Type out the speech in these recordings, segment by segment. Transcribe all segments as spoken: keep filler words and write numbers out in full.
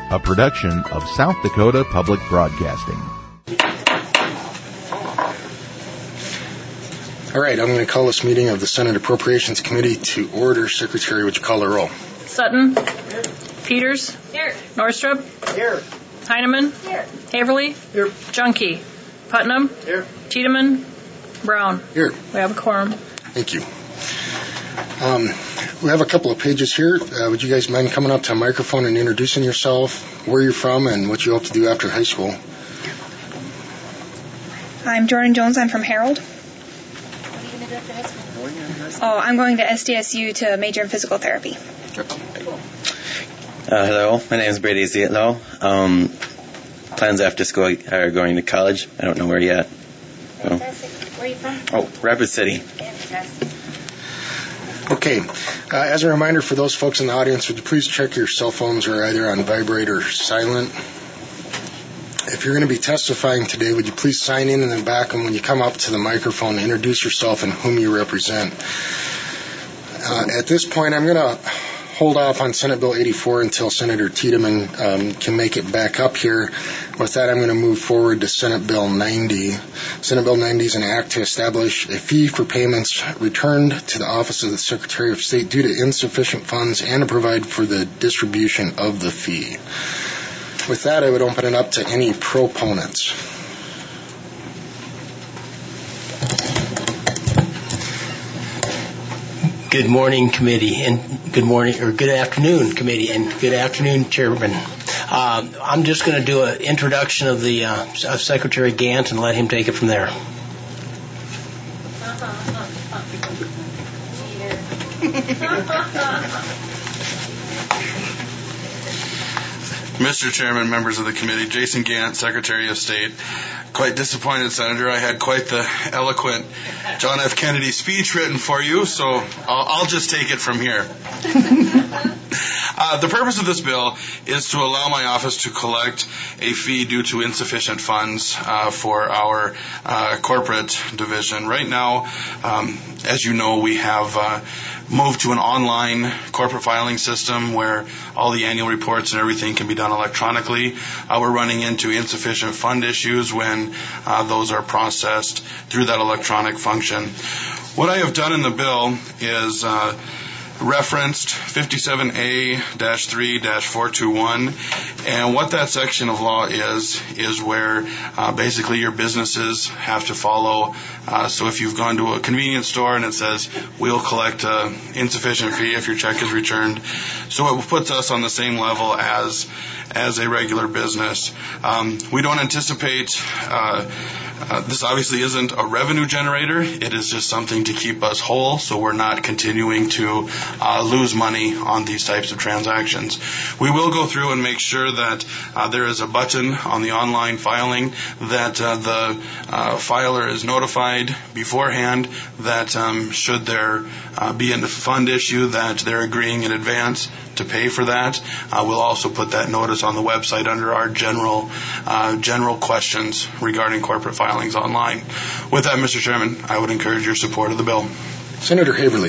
a production of South Dakota Public Broadcasting. All right, I'm going to call this meeting of the Senate Appropriations Committee to order. Secretary, would you call the roll? Sutton. Here. Peters. Here. Norstrup. Here. Heineman. Here. Haverly. Here. Junkie. Putnam. Here. Tiedemann. Brown. Here. We have a quorum. Thank you. Um, we have a couple of pages here. Uh, would you guys mind coming up to a microphone and introducing yourself, where you're from, and what you hope to do after high school? I'm Jordan Jones. I'm from Harold. Oh, I'm going to S D S U to major in physical therapy. Uh, hello, my name is Brady Zietlow. Um, plans after school are going to college. I don't know where yet. So. Where are you from? Oh, Rapid City. Fantastic. Okay. Uh, as a reminder for those folks in the audience, would you please check your cell phones are either on vibrate or silent. If you're going to be testifying today, would you please sign in in the back, and when you come up to the microphone, introduce yourself and whom you represent. Uh, at this point, I'm going to hold off on Senate Bill eighty-four until Senator Tiedemann um, can make it back up here. With that, I'm going to move forward to Senate Bill ninety. Senate Bill ninety is an act to establish a fee for payments returned to the Office of the Secretary of State due to insufficient funds and to provide for the distribution of the fee. With that, I would open it up to any proponents. Good morning, committee, and good morning, or good afternoon, committee, and good afternoon, Chairman. Uh, I'm just going to do an introduction of the uh, of Secretary Gant and let him take it from there. Mister Chairman, members of the committee, Jason Gant, Secretary of State. Quite disappointed, Senator. I had quite the eloquent John F. Kennedy speech written for you, so I'll, I'll just take it from here. Uh, the purpose of this bill is to allow my office to collect a fee due to insufficient funds uh, for our uh, corporate division. Right now, um, as you know, we have uh, moved to an online corporate filing system where all the annual reports and everything can be done electronically. Uh, we're running into insufficient fund issues when uh, those are processed through that electronic function. What I have done in the bill is uh, referenced fifty-seven A three four two one, and what that section of law is is where uh, basically your businesses have to follow. Uh, so if you've gone to a convenience store and it says we'll collect an insufficient fee if your check is returned, so it puts us on the same level as as a regular business. Um, we don't anticipate uh, uh, this obviously isn't a revenue generator. It is just something to keep us whole, so we're not continuing to uh, lose money on these types of transactions. We will go through and make sure that uh, there is a button on the online filing that uh, the uh, filer is notified beforehand that um, should there uh, be a fund issue that they're agreeing in advance to pay for that. Uh, we'll also put that notice on the website under our general uh, general questions regarding corporate filings online. With that, Mister Chairman, I would encourage your support of the bill. Senator Haverly.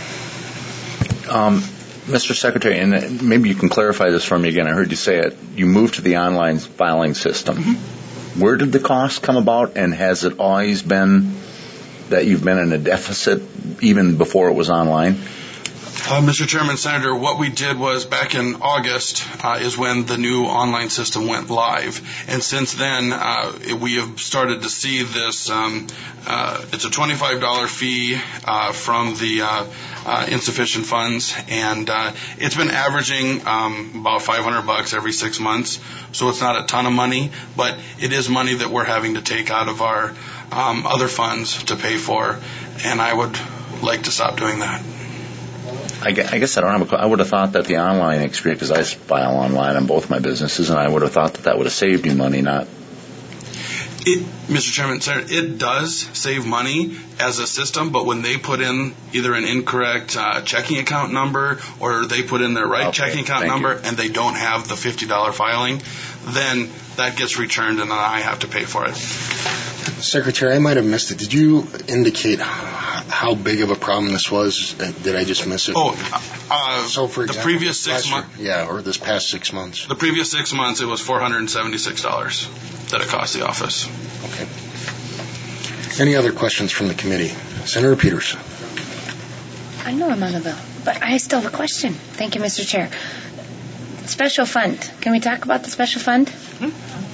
Um, Mister Secretary, and maybe you can clarify this for me again. I heard you say it. You moved to the online filing system. Mm-hmm. Where did the cost come about, and has it always been that you've been in a deficit even before it was online? Uh, Mister Chairman, Senator, what we did was back in August uh, is when the new online system went live. And since then, uh, we have started to see this. Um, uh, it's a twenty-five dollars fee uh, from the uh, uh, insufficient funds. And uh, it's been averaging um, about five hundred bucks every six months. So it's not a ton of money, but it is money that we're having to take out of our um, other funds to pay for. And I would like to stop doing that. I guess I don't have a, I would have thought that the online experience, because I file online on both my businesses, and I would have thought that that would have saved you money, not... It, Mister Chairman, Senator, it does save money as a system, but when they put in either an incorrect uh, checking account number or they put in their right okay, checking account number you. and they don't have the fifty dollars filing, then that gets returned and then I have to pay for it. Secretary, I might have missed it. Did you indicate how big of a problem this was? Did I just miss it? Oh, uh, so for example, the previous six months. Yeah, or this past six months. The previous six months, it was four hundred seventy-six dollars that it cost the office. Okay. Any other questions from the committee? Senator Peters. I know I'm on the bill, but I still have a question. Thank you, Mister Chair. Special fund. Can we talk about the special fund? Hmm?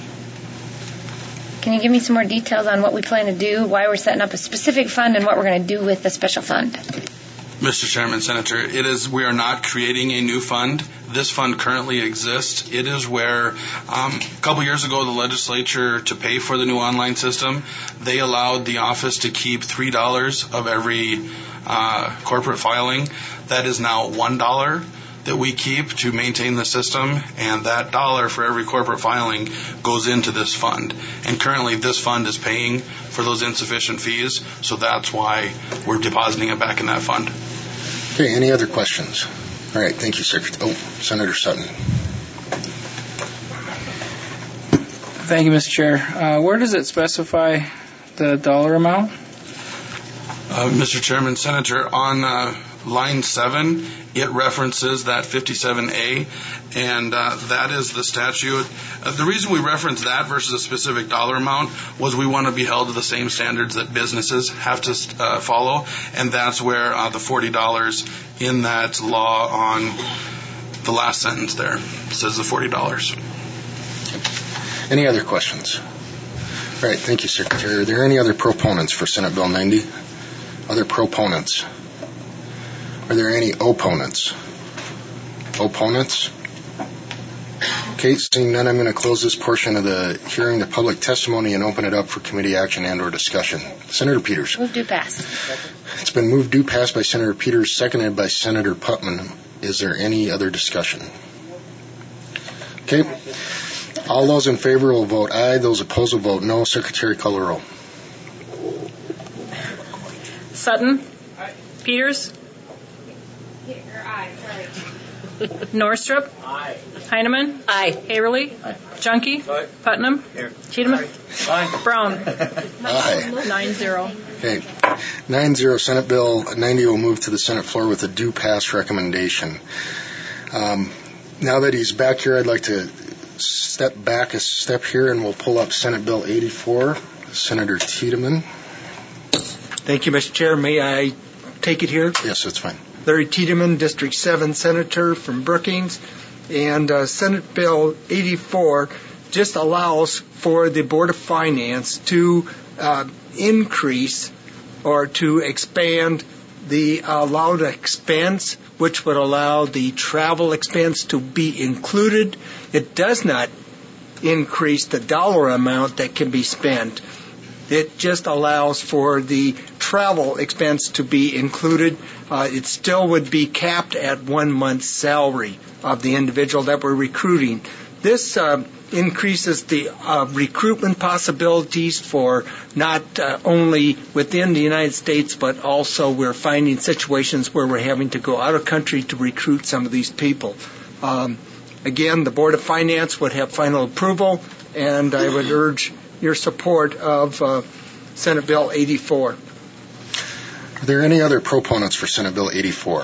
Can you give me some more details on what we plan to do, why we're setting up a specific fund, and what we're going to do with the special fund? Mister Chairman, Senator, it is, we are not creating a new fund. This fund currently exists. It is where, um, a couple years ago, the legislature, to pay for the new online system, they allowed the office to keep three dollars of every uh, corporate filing. That is now one dollar that we keep to maintain the system, and that dollar for every corporate filing goes into this fund. And currently this fund is paying for those insufficient fees, so that's why we're depositing it back in that fund. Okay, any other questions? All right, thank you, Secretary. Oh, Senator Sutton. Thank you, Mister Chair. Uh, where does it specify the dollar amount? Uh, Mister Chairman, Senator, on uh, line seven, it references that fifty-seven A, and uh, that is the statute. Uh, the reason we reference that versus a specific dollar amount was we want to be held to the same standards that businesses have to uh, follow, and that's where uh, the forty dollars in that law on the last sentence there says the forty dollars. Any other questions? All right, thank you, Secretary. Are there any other proponents for Senate Bill ninety? Other proponents? Are there any opponents? Opponents? Okay, seeing none, I'm going to close this portion of the hearing, the public testimony, and open it up for committee action and or discussion. Senator Peters. Move to pass. It's been moved to pass by Senator Peters, seconded by Senator Putman. Is there any other discussion? Okay. All those in favor will vote aye. Those opposed will vote no. Secretary, call the roll. Sutton. Aye. Peters. Aye, sorry. Norstrup. Aye. Heineman. Aye. Haverly. Aye. Junkie. Aye. Putnam. Here. Cheatham. Aye. Brown. Aye. Nine zero. Okay. nine zero, Senate Bill ninety will move to the Senate floor with a due pass recommendation. Um, now that he's back here, I'd like to step back a step here, and we'll pull up Senate Bill eighty-four. Senator Tiedemann. Thank you, Mister Chair. May I take it here? Yes, that's fine. Larry Tiedemann, District seven Senator from Brookings. And uh, Senate Bill eighty-four just allows for the Board of Finance to uh, increase or to expand the allowed expense, which would allow the travel expense to be included. It does not increase the dollar amount that can be spent. It just allows for the travel expense to be included. Uh, it still would be capped at one month's salary of the individual that we're recruiting. This uh, increases the uh, recruitment possibilities for not uh, only within the United States, but also we're finding situations where we're having to go out of country to recruit some of these people. Um, again, the Board of Finance would have final approval, and I would urge your support of uh, Senate Bill eighty-four. Are there any other proponents for Senate Bill eighty-four?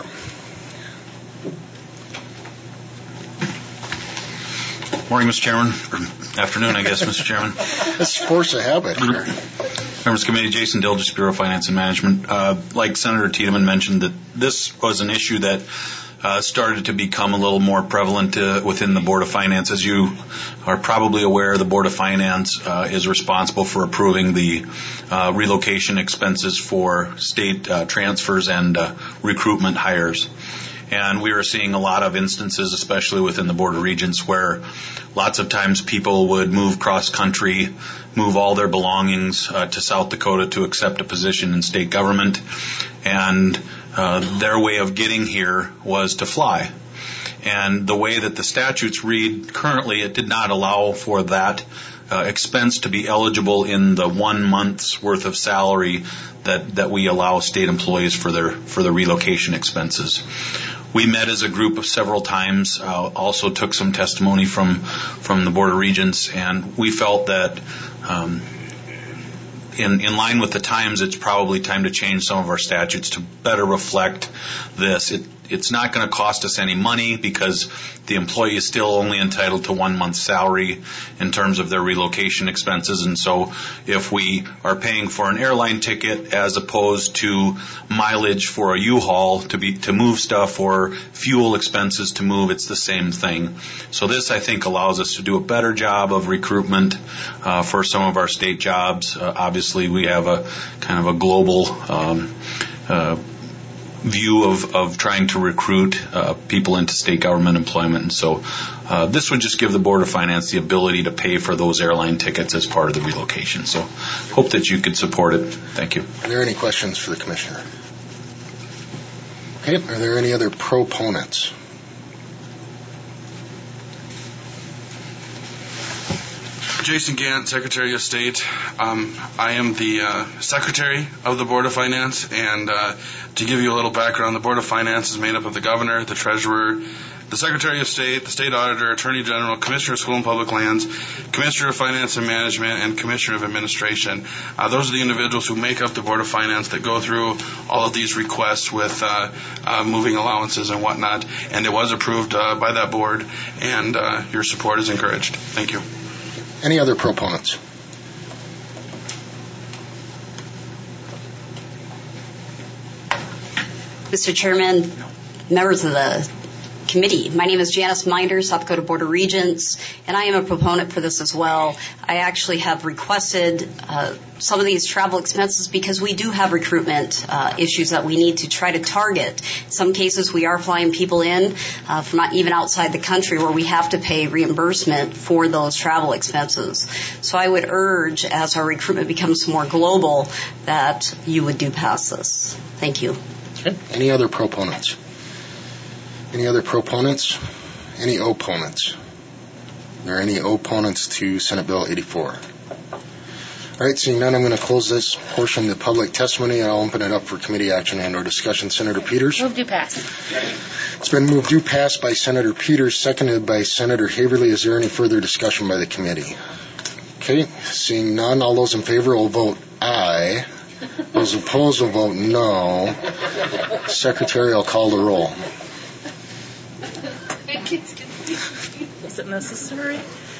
Morning, Mister Chairman. Or afternoon, I guess, Mister Chairman. Let's force a habit here. Members Committee, Jason Dilges, Bureau of Finance and Management. Uh, like Senator Tiedemann mentioned, that this was an issue that Uh, started to become a little more prevalent uh, within the Board of Finance. As you are probably aware, the Board of Finance uh, is responsible for approving the uh, relocation expenses for state uh, transfers and uh, recruitment hires. And we are seeing a lot of instances, especially within the Board of Regents, where lots of times people would move cross-country, move all their belongings uh, to South Dakota to accept a position in state government, and uh, their way of getting here was to fly. And the way that the statutes read currently, it did not allow for that uh, expense to be eligible in the one month's worth of salary that, that we allow state employees for their for the relocation expenses. We met as a group of several times, uh, also took some testimony from from the Board of Regents, and we felt that um, in, in line with the times, it's probably time to change some of our statutes to better reflect this. It, it's not going to cost us any money because the employee is still only entitled to one month's salary in terms of their relocation expenses. And so if we are paying for an airline ticket as opposed to mileage for a U-Haul to be to move stuff or fuel expenses to move, it's the same thing. So this, I think, allows us to do a better job of recruitment uh, for some of our state jobs. Uh, obviously, we have a kind of a global um, uh, view of, of trying to recruit uh, people into state government employment. And so uh, this would just give the Board of Finance the ability to pay for those airline tickets as part of the relocation. So hope that you could support it. Thank you. Are there any questions for the Commissioner? Okay. Are there any other proponents? Jason Gant, Secretary of State. Um, I am the uh, Secretary of the Board of Finance, and uh, to give you a little background, the Board of Finance is made up of the Governor, the Treasurer, the Secretary of State, the State Auditor, Attorney General, Commissioner of School and Public Lands, Commissioner of Finance and Management, and Commissioner of Administration. Uh, those are the individuals who make up the Board of Finance that go through all of these requests with uh, uh, moving allowances and whatnot, and it was approved uh, by that board, and uh, your support is encouraged. Thank you. Any other proponents? Mister Chairman, members of the committee, my name is Janice Minder, South Dakota Board of Regents, and I am a proponent for this as well. I actually have requested uh, some of these travel expenses because we do have recruitment uh, issues that we need to try to target. In some cases, we are flying people in uh, from even outside the country where we have to pay reimbursement for those travel expenses. So I would urge, as our recruitment becomes more global, that you would do pass this. Thank you. Okay. Any other proponents? Any other proponents? Any opponents? Are there any opponents to Senate Bill eighty-four? All right, seeing none, I'm going to close this portion of the public testimony, and I'll open it up for committee action and or discussion. Senator Peters? Move to pass. It's been moved to pass by Senator Peters, seconded by Senator Haverly. Is there any further discussion by the committee? Okay, seeing none, all those in favor will vote aye. Those opposed will vote no. Secretary will call the roll. Is it necessary?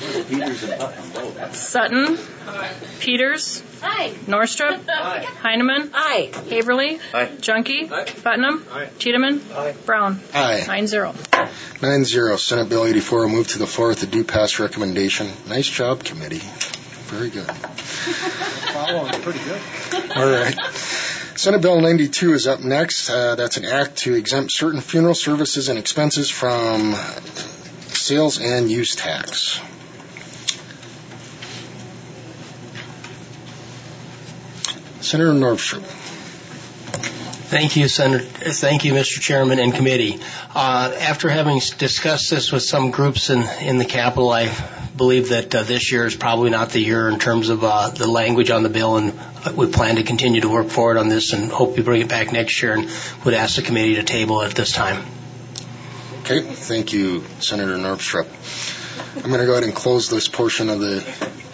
Sutton. Aye. Peters. Aye. Norstrup. Aye. Heineman. Aye. Haverly. Aye. Junkie. Aye. Putnam. Aye. Tiedemann. Aye. Brown. Aye. Nine zero. Nine zero. Senate Bill eighty-four will move to the floor with the due pass recommendation. Nice job, committee. Very good. Following pretty good. All right. Senate Bill ninety-two is up next. Uh, that's an act to exempt certain funeral services and expenses from sales and use tax. Senator Norstrup. Thank you, Senator. Thank you, Mister Chairman and committee. Uh, after having discussed this with some groups in, in the Capitol, I believe that uh, this year is probably not the year in terms of uh, the language on the bill, and we plan to continue to work forward on this and hope we bring it back next year, and would ask the committee to table it at this time. Okay, thank you, Senator Norstrup. I'm going to go ahead and close this portion of the...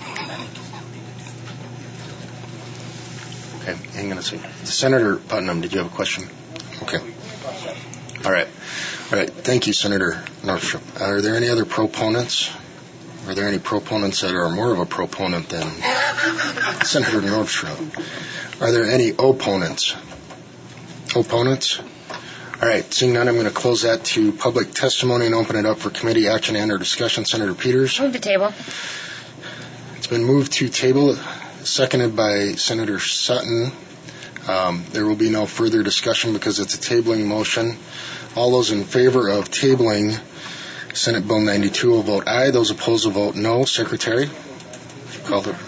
Okay, hang on a second. Senator Putnam, did you have a question? Okay. All right. All right, thank you, Senator Norstrup. Are there any other proponents? Are there any proponents that are more of a proponent than Senator Norstrup? Are there any opponents? Opponents? All right, seeing none, I'm going to close that to public testimony and open it up for committee action and or discussion. Senator Peters? Move the table. It's been moved to table, seconded by Senator Sutton. Um, there will be no further discussion because it's a tabling motion. All those in favor of tabling Senate Bill ninety-two will vote aye. Those opposed will vote no. Secretary? Call the...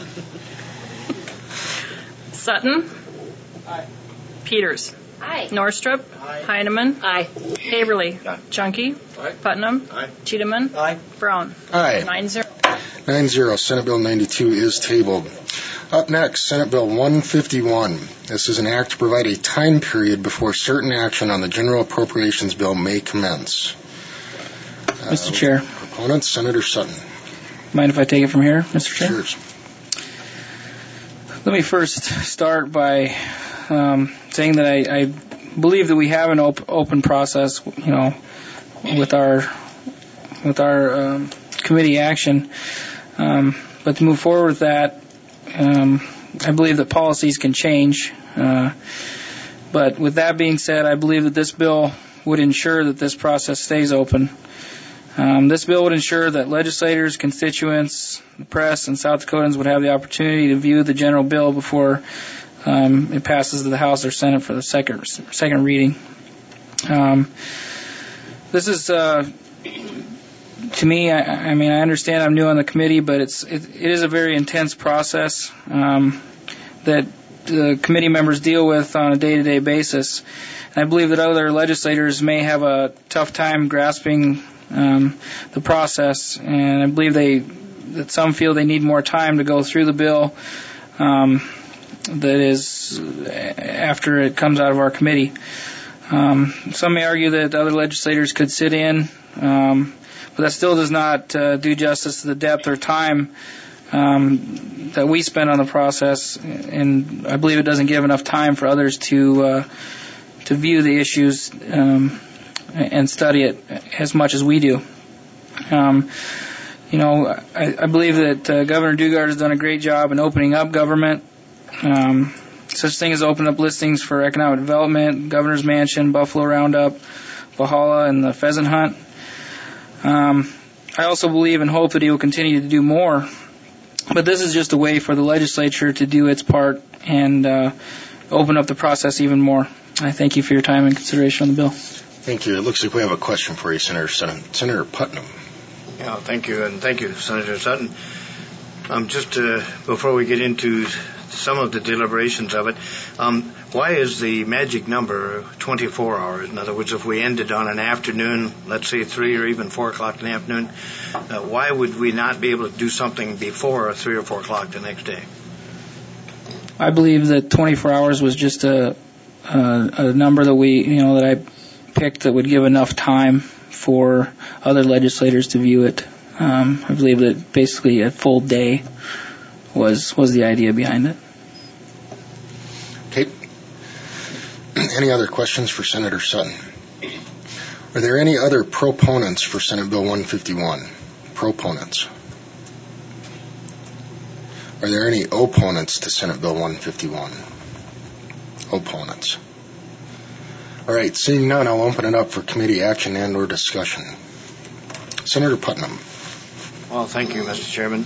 Sutton. Aye. Peters. Aye. Norstrup. Aye. Heineman. Aye. Haverly. Aye. Junkie. Aye. Putnam. Aye. Tiedemann. Aye. Brown. Aye. Nine zero. Nine zero. Senate Bill ninety-two is tabled. Up next, Senate Bill one fifty-one. This is an act to provide a time period before certain action on the General Appropriations Bill may commence. Uh, Mister Chair. Proponents, Senator Sutton. Mind if I take it from here, Mister Chair? Sure. Let me first start by um, saying that I, I believe that we have an op- open process, you know, with our with our um, committee action. Um, but to move forward with that, um, I believe that policies can change. Uh, but with that being said, I believe that this bill would ensure that this process stays open. Um, this bill would ensure that legislators, constituents, the press, and South Dakotans would have the opportunity to view the general bill before um, it passes to the House or Senate for the second second reading. Um, this is, uh, to me, I, I mean, I understand I'm new on the committee, but it's it, it is a very intense process um, that the committee members deal with on a day-to-day basis. And I believe that other legislators may have a tough time grasping um, the process, and I believe they that some feel they need more time to go through the bill um, that is after it comes out of our committee. Um, some may argue that other legislators could sit in, um, but that still does not uh, do justice to the depth or time um, that we spend on the process, and I believe it doesn't give enough time for others to uh, to view the issues um, and study it as much as we do. Um, you know, I, I believe that uh, Governor Dugard has done a great job in opening up government. Um, such thing as open up listings for economic development, Governor's Mansion, Buffalo Roundup, Valhalla, and the pheasant hunt. Um, I also believe and hope that he will continue to do more. But this is just a way for the legislature to do its part and uh, open up the process even more. I thank you for your time and consideration on the bill. Thank you. It looks like we have a question for you, Senator Sutton. Senator Putnam. Yeah, thank you, and thank you, Senator Sutton. Um, just uh, before we get into some of the deliberations of it, um, why is the magic number twenty-four hours? In other words, if we ended on an afternoon, let's say three or even four o'clock in the afternoon, uh, why would we not be able to do something before three or four o'clock the next day? I believe that twenty-four hours was just a, a, a number that we, you know, that I picked that would give enough time for other legislators to view it. Um, I believe that basically a full day was was the idea behind it. Okay. Any other questions for Senator Sutton? Are there any other proponents for Senate Bill one fifty-one? Proponents. Are there any opponents to Senate Bill one fifty-one? Opponents. All right, seeing none, I'll open it up for committee action and or discussion. Senator Putnam. Well, thank you, Mister Chairman.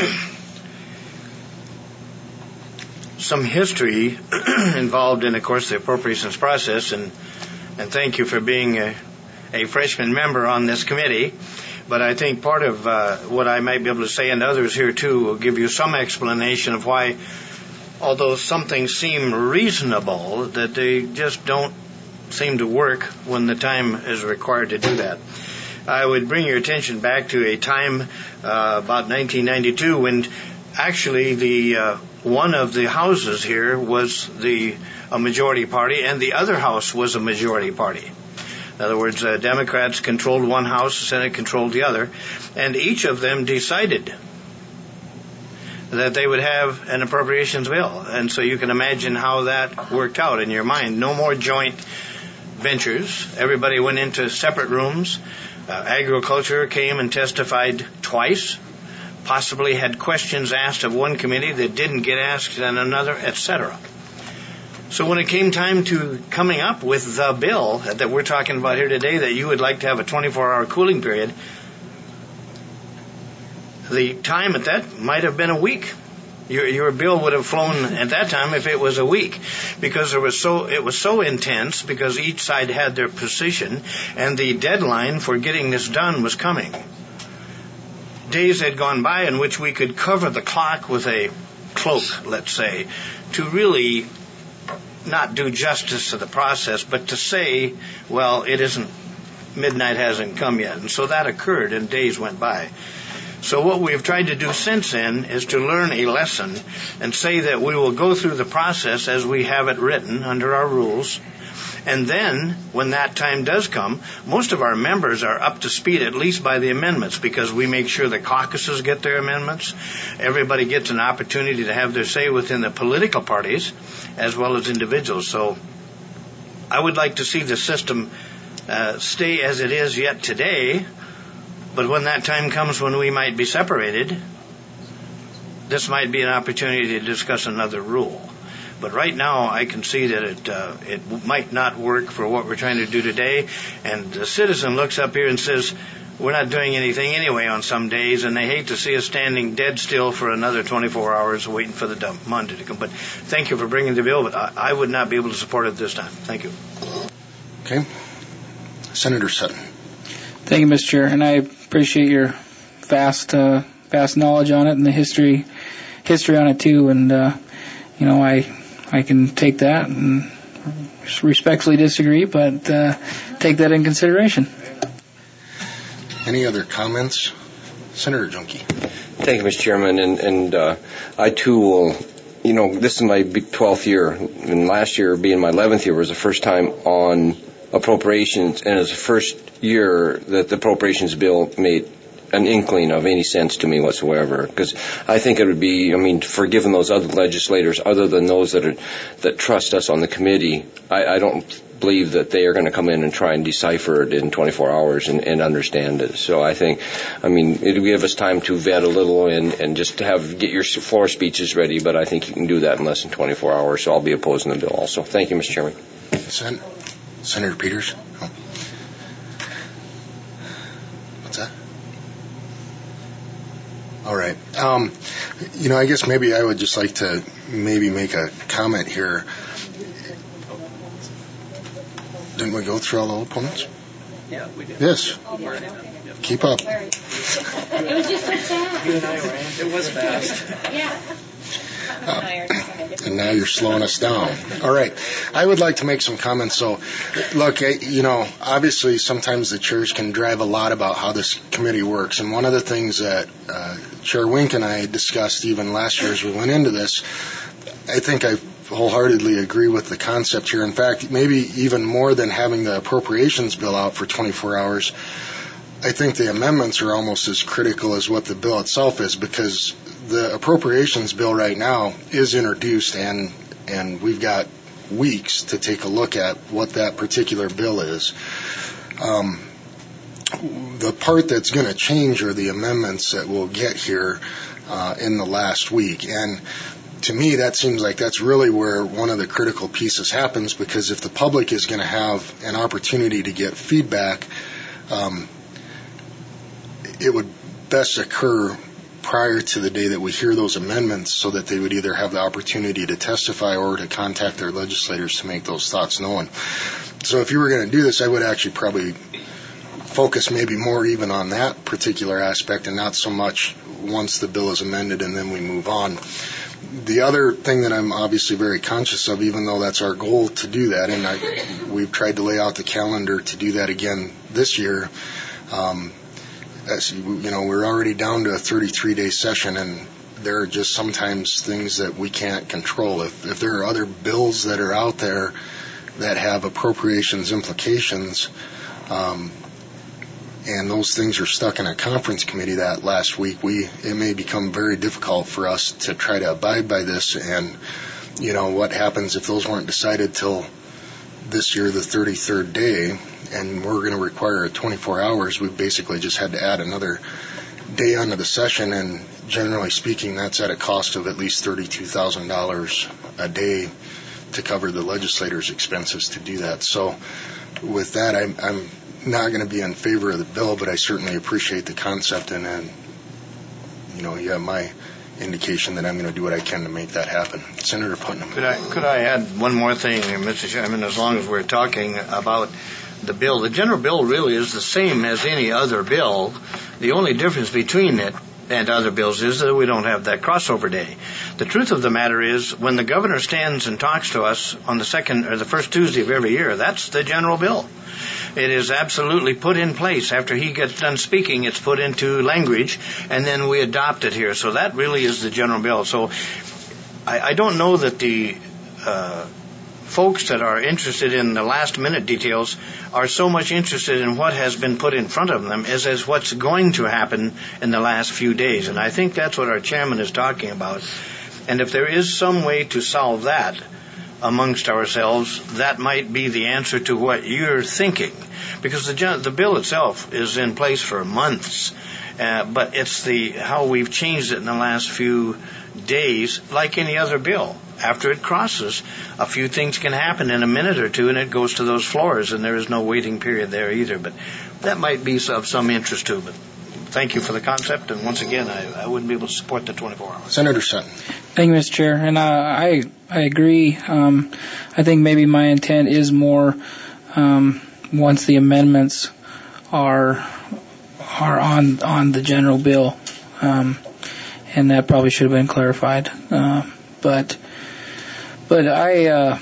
Some history involved in, of course, the appropriations process, and, and thank you for being a, a freshman member on this committee. But I think part of uh, what I might be able to say, and others here too, will give you some explanation of why, although some things seem reasonable, that they just don't seem to work when the time is required to do that. I would bring your attention back to a time uh, about nineteen ninety-two when actually the uh, one of the houses here was the a majority party and the other house was a majority party. In other words, uh, Democrats controlled one house, the Senate controlled the other, and each of them decided that they would have an appropriations bill. And so you can imagine how that worked out in your mind. No more joint ventures. Everybody went into separate rooms. Uh, agriculture came and testified twice, possibly had questions asked of one committee that didn't get asked in another, et cetera. So when it came time to coming up with the bill that we're talking about here today, that you would like to have a twenty-four hour cooling period, the time at that might have been a week. Your, your bill would have flown at that time if it was a week, because there was so it was so intense, because each side had their position, and the deadline for getting this done was coming. Days had gone by in which we could cover the clock with a cloak, let's say, to really not do justice to the process, but to say, well, it isn't, midnight hasn't come yet. And so that occurred, and days went by. So what we've tried to do since then is to learn a lesson and say that we will go through the process as we have it written under our rules, And then, when that time does come, most of our members are up to speed, at least by the amendments, because we make sure the caucuses get their amendments. Everybody gets an opportunity to have their say within the political parties, as well as individuals. So I would like to see the system uh, stay as it is yet today, but when that time comes when we might be separated, this might be an opportunity to discuss another rule. But right now, I can see that it uh, it might not work for what we're trying to do today. And the citizen looks up here and says, we're not doing anything anyway on some days, and they hate to see us standing dead still for another twenty-four hours waiting for the dump Monday to come. But thank you for bringing the bill, but I, I would not be able to support it this time. Thank you. Okay. Senator Sutton. Thank you, Mister Chair, and I appreciate your vast, uh, vast knowledge on it and the history, history on it too. And uh, you know, I, I can take that and respectfully disagree, but uh, take that in consideration. Any other comments? Senator Junkie. Thank you, Mister Chairman, and, and uh, I too will. You know, this is my twelfth year, and last year being my eleventh year was the first time on appropriations, and it's the first year that the appropriations bill made an inkling of any sense to me whatsoever. Because I think it would be, I mean, for giving those other legislators, other than those that are that trust us on the committee, I, I don't believe that they are going to come in and try and decipher it in twenty-four hours and, and understand it. So I think, I mean, it'll give us time to vet a little and, and just to have get your floor speeches ready, but I think you can do that in less than twenty-four hours, so I'll be opposing the bill also. Thank you, Mister Chairman. Sen- Senator Peters. Oh. What's that? All right. Um, you know, I guess maybe I would just like to maybe make a comment here. Didn't we go through all the opponents? Yeah, we did. Yes. Keep up. It was just so fast. You and I ran. It was fast. Yeah. Uh, and now you're slowing us down. All right. I would like to make some comments. So, look, I, you know, obviously sometimes the chairs can drive a lot about how this committee works. And one of the things that uh, Chair Wink and I discussed even last year as we went into this, I think I wholeheartedly agree with the concept here. In fact, maybe even more than having the appropriations bill out for twenty-four hours, I think the amendments are almost as critical as what the bill itself is, because the appropriations bill right now is introduced, and and we've got weeks to take a look at what that particular bill is. Um, the part that's going to change are the amendments that we'll get here uh, in the last week. And to me, that seems like that's really where one of the critical pieces happens, because if the public is going to have an opportunity to get feedback, um, it would best occur prior to the day that we hear those amendments, so that they would either have the opportunity to testify or to contact their legislators to make those thoughts known. So if you were going to do this, I would actually probably focus maybe more even on that particular aspect, and not so much once the bill is amended and then we move on. The other thing that I'm obviously very conscious of, even though that's our goal to do that, and I, we've tried to lay out the calendar to do that again this year, um, as, you know, we're already down to a thirty-three day session, and there are just sometimes things that we can't control. If, if there are other bills that are out there that have appropriations implications, um, and those things are stuck in a conference committee that last week, we it may become very difficult for us to try to abide by this. And, you know, what happens if those weren't decided till this year, the thirty-third day, and we're going to require a twenty-four hours, we've basically just had to add another day onto the session, and generally speaking, that's at a cost of at least thirty-two thousand dollars a day to cover the legislators' expenses to do that. So with that, I'm, I'm not going to be in favor of the bill, but I certainly appreciate the concept, and then, you know, you have my indication that I'm going to do what I can to make that happen. Senator Putnam. Could I could I add one more thing, Mister Chairman, as long as we're talking about the bill? The general bill really is the same as any other bill. The only difference between it and other bills is that we don't have that crossover day. The truth of the matter is, when the governor stands and talks to us on the second or the first Tuesday of every year, that's the general bill. It is absolutely put in place. After he gets done speaking, it's put into language, and then we adopt it here. So that really is the general bill. So I, I don't know that the uh, folks that are interested in the last-minute details are so much interested in what has been put in front of them as as what's going to happen in the last few days. And I think that's what our chairman is talking about. And if there is some way to solve that amongst ourselves, that might be the answer to what you're thinking. Because the, the bill itself is in place for months, uh, but it's the how we've changed it in the last few days, like any other bill. After it crosses, a few things can happen in a minute or two, and it goes to those floors, and there is no waiting period there either. But that might be of some interest too. But thank you for the concept, and once again, I, I wouldn't be able to support the twenty-four hours. Senator Sutton. Thank you, Mister Chair. And uh, I I agree. Um, I think maybe my intent is more um, once the amendments are are on on the general bill, um, and that probably should have been clarified. Uh, but but I uh,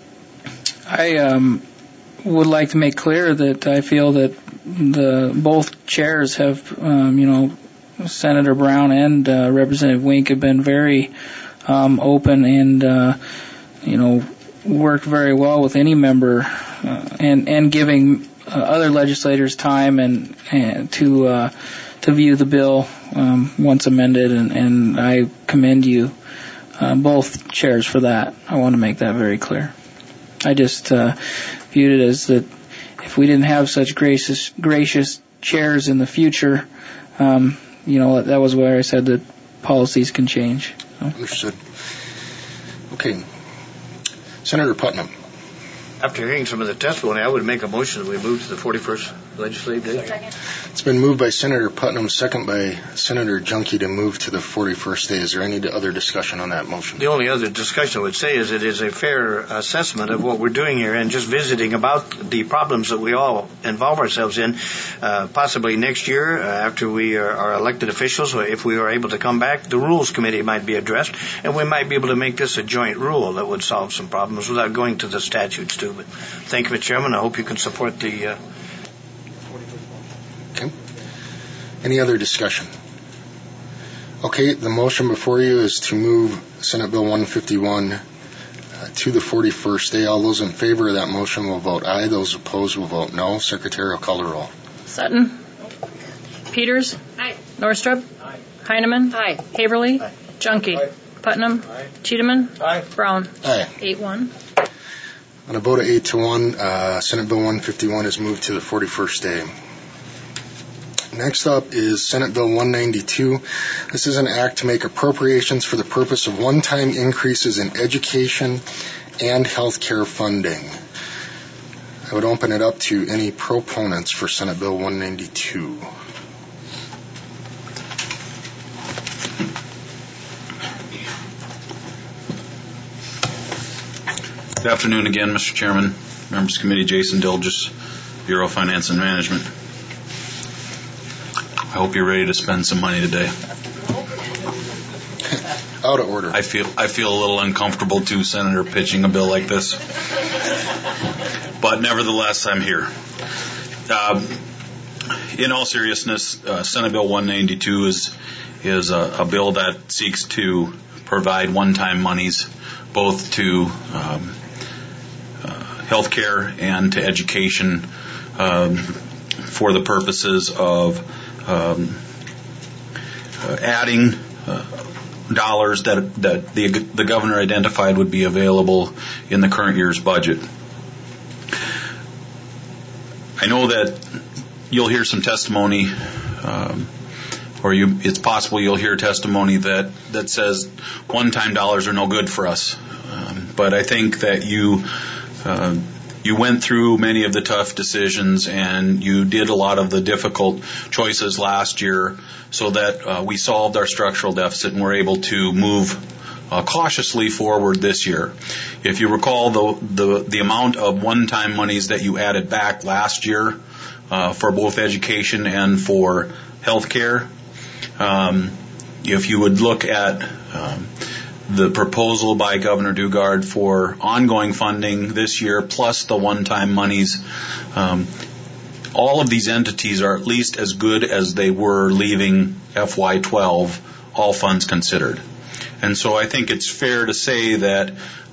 I um, would like to make clear that I feel that the both chairs have um, you know Senator Brown and uh, Representative Wink have been very um, open and uh, you know worked very well with any member uh, and and giving uh, other legislators time and, and to uh, to view the bill um, once amended, and, and I commend you uh, both chairs for that. I want to make that very clear. I just uh, viewed it as that if we didn't have such gracious gracious chairs in the future, um, you know, that was where I said that policies can change. So. Understood. Okay. Senator Putnam. After hearing some of the testimony, I would make a motion that we move to the forty-first legislative day. Second. It's been moved by Senator Putnam, second by Senator Junkie to move to the forty-first day. Is there any other discussion on that motion? The only other discussion I would say is it is a fair assessment of what we're doing here and just visiting about the problems that we all involve ourselves in. Uh, possibly next year, uh, after we are, are elected officials, or if we are able to come back, the Rules Committee might be addressed, and we might be able to make this a joint rule that would solve some problems without going to the statutes too. But thank you, Mister Chairman. I hope you can support the... Uh, Okay. Any other discussion? Okay, the motion before you is to move Senate Bill one fifty-one uh, to the forty-first day. All those in favor of that motion will vote aye. Those opposed will vote no. Secretary will call the roll. Sutton. Peters. Aye. Norstrup. Aye. Heineman. Aye. Haverly. Aye. Junkie. Aye. Putnam. Aye. Cheatham. Aye. Brown. Aye. eight one. On a vote of eight to one, uh, Senate Bill one fifty-one is moved to the forty-first day. Next up is Senate Bill one ninety-two. This is an act to make appropriations for the purpose of one-time increases in education and health care funding. I would open it up to any proponents for Senate Bill one ninety-two. Good afternoon again, Mister Chairman, members of the committee. Jason Dilges, Bureau of Finance and Management. I hope you're ready to spend some money today. Out of order. I feel I feel a little uncomfortable too, Senator, pitching a bill like this. But nevertheless, I'm here. Um, in all seriousness, uh, Senate Bill one ninety-two is is a, a bill that seeks to provide one-time monies both to um, uh, health care and to education um, for the purposes of Um, uh, adding uh, dollars that that the the governor identified would be available in the current year's budget. I know that you'll hear some testimony, um, or you it's possible you'll hear testimony that that says one-time dollars are no good for us. Um, but I think that you. Uh, You went through many of the tough decisions, and you did a lot of the difficult choices last year so that uh, we solved our structural deficit and were able to move uh, cautiously forward this year. If you recall, the, the, the amount of one-time monies that you added back last year uh, for both education and for health care, um, if you would look at um, the proposal by Governor Dugard for ongoing funding this year, plus the one-time monies, um, all of these entities are at least as good as they were leaving F Y twelve, all funds considered. And so I think it's fair to say that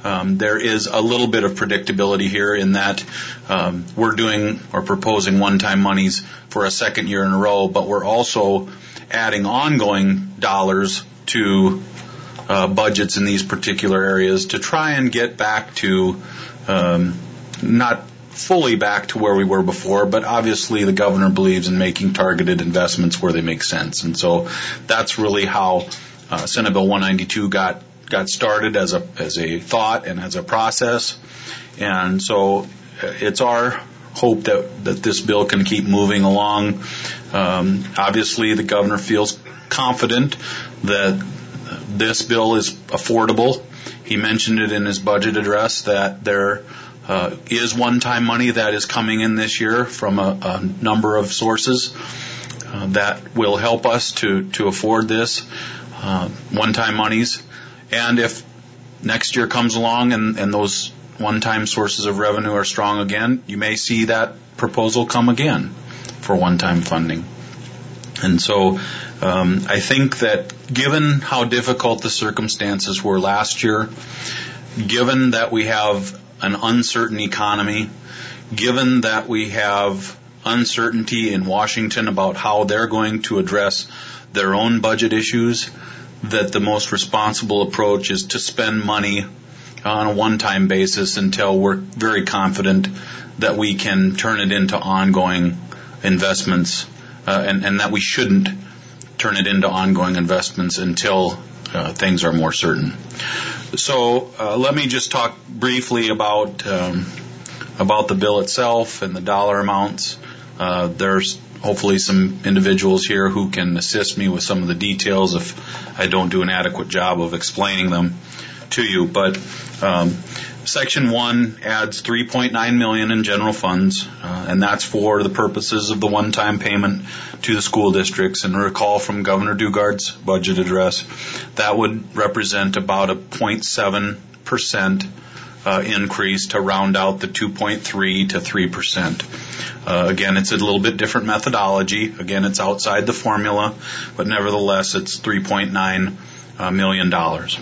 Um, there is a little bit of predictability here in that um, we're doing or proposing one-time monies for a second year in a row, but we're also adding ongoing dollars to uh, budgets in these particular areas to try and get back to um, not fully back to where we were before, but obviously the governor believes in making targeted investments where they make sense. And so that's really how uh, Senate Bill one ninety-two got got started as a as a thought and as a process. And so it's our hope that, that this bill can keep moving along. Um, obviously, the governor feels confident that this bill is affordable. He mentioned it in his budget address that there uh, is one-time money that is coming in this year from a, a number of sources uh, that will help us to, to afford this uh, one-time monies. And if next year comes along and, and those one-time sources of revenue are strong again, you may see that proposal come again for one-time funding. And so um, I think that given how difficult the circumstances were last year, given that we have an uncertain economy, given that we have uncertainty in Washington about how they're going to address their own budget issues, that the most responsible approach is to spend money on a one-time basis until we're very confident that we can turn it into ongoing investments, uh, and, and that we shouldn't turn it into ongoing investments until uh, things are more certain. So uh, let me just talk briefly about um, about the bill itself and the dollar amounts. Uh, there's hopefully some individuals here who can assist me with some of the details if I don't do an adequate job of explaining them to you. But um, Section one adds three point nine million dollars in general funds, uh, and that's for the purposes of the one-time payment to the school districts. And recall from Governor Dugard's budget address, that would represent about a zero point seven percent uh, increase to round out the two point three to three percent. Uh, again, it's a little bit different methodology. Again, it's outside the formula, but nevertheless, it's three point nine uh, million dollars.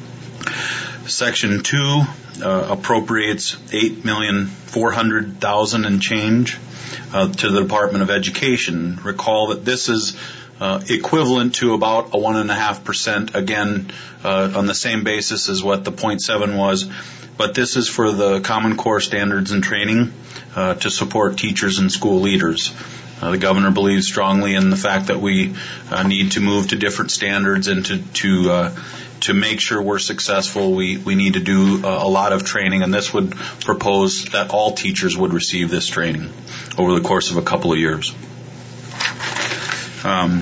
Section two uh, appropriates eight million four hundred thousand and change uh, to the Department of Education. Recall that this is uh, equivalent to about a one and a half percent, again uh, on the same basis as what the point seven was, but this is for the Common Core standards and training uh, to support teachers and school leaders. Uh, the governor believes strongly in the fact that we uh, need to move to different standards and to to uh, to make sure we're successful. We we need to do uh, a lot of training, and this would propose that all teachers would receive this training over the course of a couple of years. Um,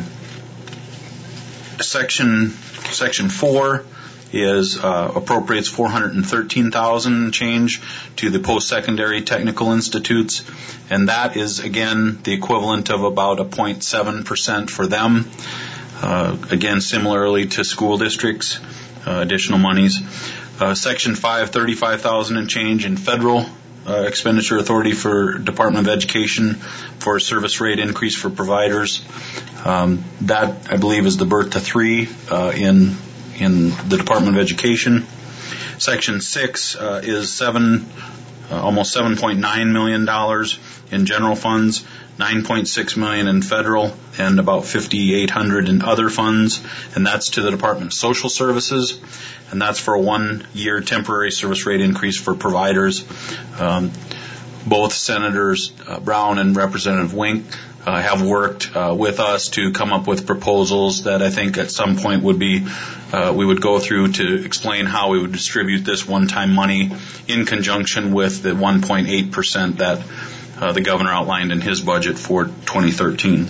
section section four is uh, appropriates four hundred thirteen thousand dollars change to the post-secondary technical institutes, and that is again the equivalent of about a zero point seven percent for them. Uh, again, similarly to school districts, uh, additional monies. Uh, Section five, thirty-five thousand dollars and change in federal uh, expenditure authority for Department of Education for a service rate increase for providers. Um, that, I believe, is the birth to three uh, in in the Department of Education. Section six uh, is seven, uh, almost seven point nine million dollars in general funds, nine point six million dollars in federal, and about fifty-eight hundred dollars in other funds, and that's to the Department of Social Services, and that's for a one-year temporary service rate increase for providers. Um, both Senators uh, Brown and Representative Wink uh, have worked uh, with us to come up with proposals that I think at some point would be uh, we would go through to explain how we would distribute this one-time money in conjunction with the one point eight percent that Uh, the governor outlined in his budget for twenty thirteen.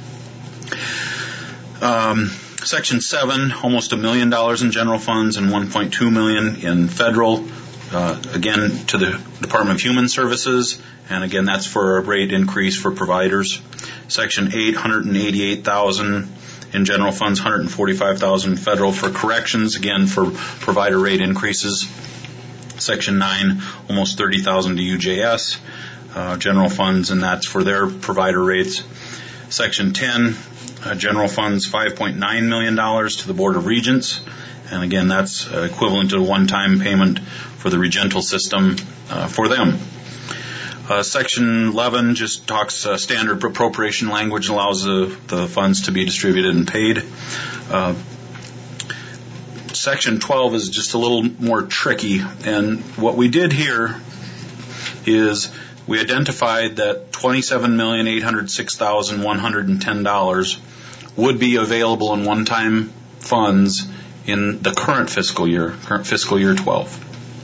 Um, Section seven, almost a million dollars in general funds and one point two million dollars in federal, uh, again to the Department of Human Services, and again that's for a rate increase for providers. Section eight, one hundred eighty-eight thousand dollars in general funds, one hundred forty-five thousand dollars federal for corrections, again for provider rate increases. Section nine, almost thirty thousand dollars to U J S. Uh, general funds, and that's for their provider rates. Section ten, uh, general funds, five point nine million dollars to the Board of Regents, and again, that's uh, equivalent to a one-time payment for the Regental system uh, for them. Uh, Section eleven just talks uh, standard appropriation language, allows the, the funds to be distributed and paid. Uh, Section twelve is just a little more tricky, and what we did here is we identified that twenty-seven million eight hundred six thousand one hundred ten dollars would be available in one-time funds in the current fiscal year, current fiscal year twelve.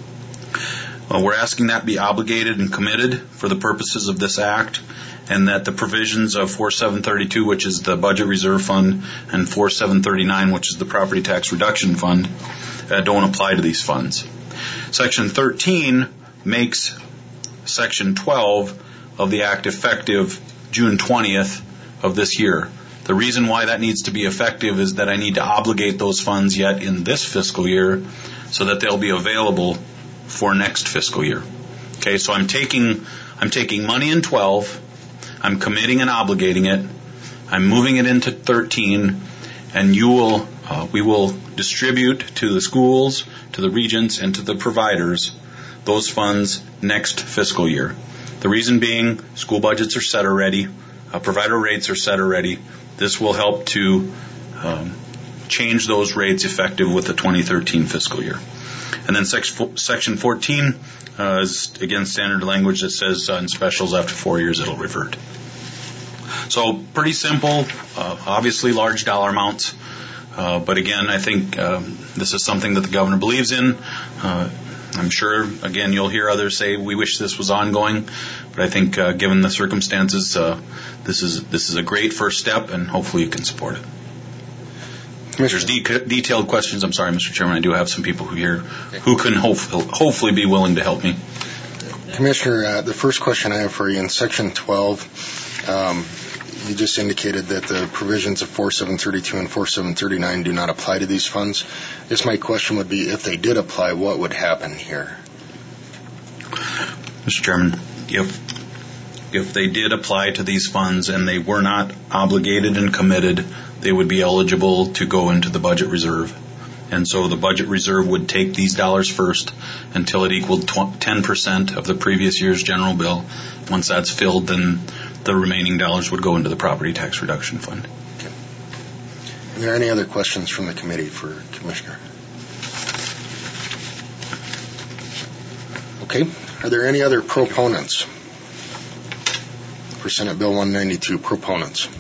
Uh, we're asking that be obligated and committed for the purposes of this act, and that the provisions of forty-seven thirty-two, which is the budget reserve fund, and forty-seven thirty-nine, which is the property tax reduction fund, uh, don't apply to these funds. Section thirteen makes Section twelve of the act effective June twentieth of this year. The reason why that needs to be effective is that I need to obligate those funds yet in this fiscal year so that they'll be available for next fiscal year. Okay, so I'm taking I'm taking money in twelve, I'm committing and obligating it, I'm moving it into thirteen, and you will uh, we will distribute to the schools, to the regents, and to the providers those funds next fiscal year. The reason being, school budgets are set already, uh, provider rates are set already. This will help to um, change those rates effective with the twenty thirteen fiscal year. And then Section fourteen uh, is, again, standard language that says uh, in specials after four years it'll revert. So pretty simple, uh, obviously large dollar amounts. Uh, but again, I think um, this is something that the governor believes in. Uh, I'm sure, again, you'll hear others say we wish this was ongoing, but I think uh, given the circumstances, uh, this is this is a great first step, and hopefully you can support it. If there's de- detailed questions, I'm sorry, Mister Chairman, I do have some people who here who can hope- hopefully be willing to help me. Commissioner, uh, the first question I have for you, in Section twelve, um, you just indicated that the provisions of forty-seven thirty-two and forty-seven thirty-nine do not apply to these funds. I guess my question would be, if they did apply, what would happen here? Mister Chairman, if if they did apply to these funds and they were not obligated and committed, they would be eligible to go into the budget reserve. And so the budget reserve would take these dollars first until it equaled ten percent of the previous year's general bill. Once that's filled, then the remaining dollars would go into the property tax reduction fund. Okay. Are there any other questions from the committee for Commissioner? Okay. Are there any other proponents for Senate Bill one ninety-two? Proponents?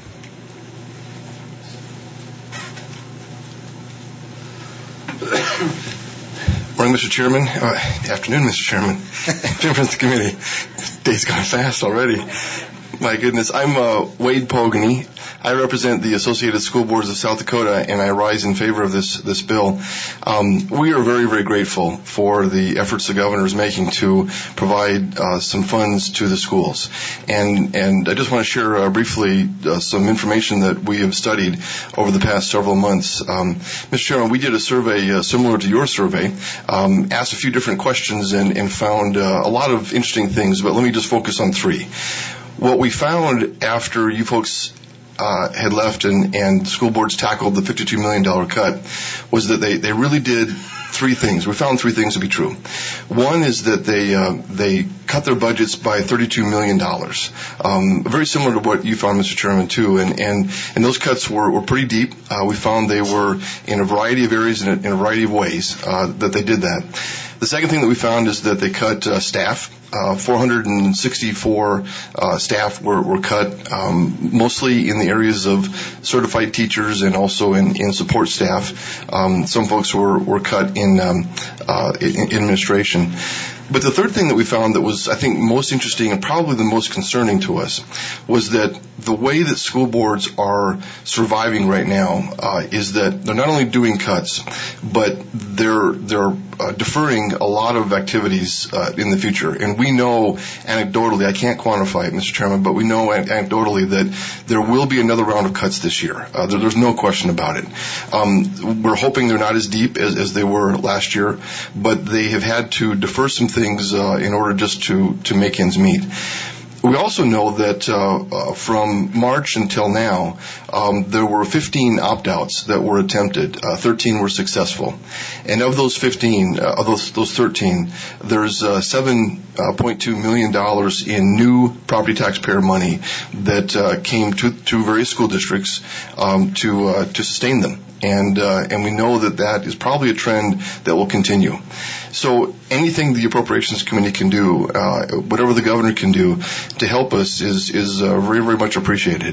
Morning, Mister Chairman. Uh, afternoon, Mister Chairman. Members of the committee. Day's gone fast already. My goodness. I'm uh, Wade Pogany. I represent the Associated School Boards of South Dakota, and I rise in favor of this this bill. Um, we are very, very grateful for the efforts the governor is making to provide uh, some funds to the schools. And and I just want to share uh, briefly uh, some information that we have studied over the past several months. Um, Mister Chairman, we did a survey uh, similar to your survey, um, asked a few different questions, and, and found uh, a lot of interesting things, but let me just focus on three. What we found after you folks Uh, had left and, and school boards tackled the fifty-two million dollars cut was that they, they really did three things. We found three things to be true. One is that they uh, they cut their budgets by thirty-two million dollars, um, very similar to what you found, Mister Chairman, too. And and, and those cuts were, were pretty deep. Uh, we found they were in a variety of areas and in a variety of ways uh, that they did that. The second thing that we found is that they cut uh, staff. Uh, four hundred sixty-four uh, staff were, were cut, um, mostly in the areas of certified teachers and also in, in support staff. Um, some folks were, were cut in, um, uh, in administration. But the third thing that we found that was, I think, most interesting and probably the most concerning to us was that the way that school boards are surviving right now uh, is that they're not only doing cuts, but they're they're uh, deferring a lot of activities uh, in the future. And we know anecdotally, I can't quantify it, Mister Chairman, but we know anecdotally that there will be another round of cuts this year. Uh, there, there's no question about it. Um, we're hoping they're not as deep as, as they were last year, but they have had to defer some things uh, in order just to, to make ends meet. we also know that uh, uh, from March until now, um, there were fifteen opt-outs that were attempted. Uh, thirteen were successful. And of those fifteen, uh, of those, those thirteen, there's uh, seven point two million dollars in new property taxpayer money that uh, came to, to various school districts um, to uh, to sustain them. And uh, and we know that that is probably a trend that will continue. So anything the Appropriations Committee can do, uh, whatever the governor can do to help us is is uh, very, very much appreciated.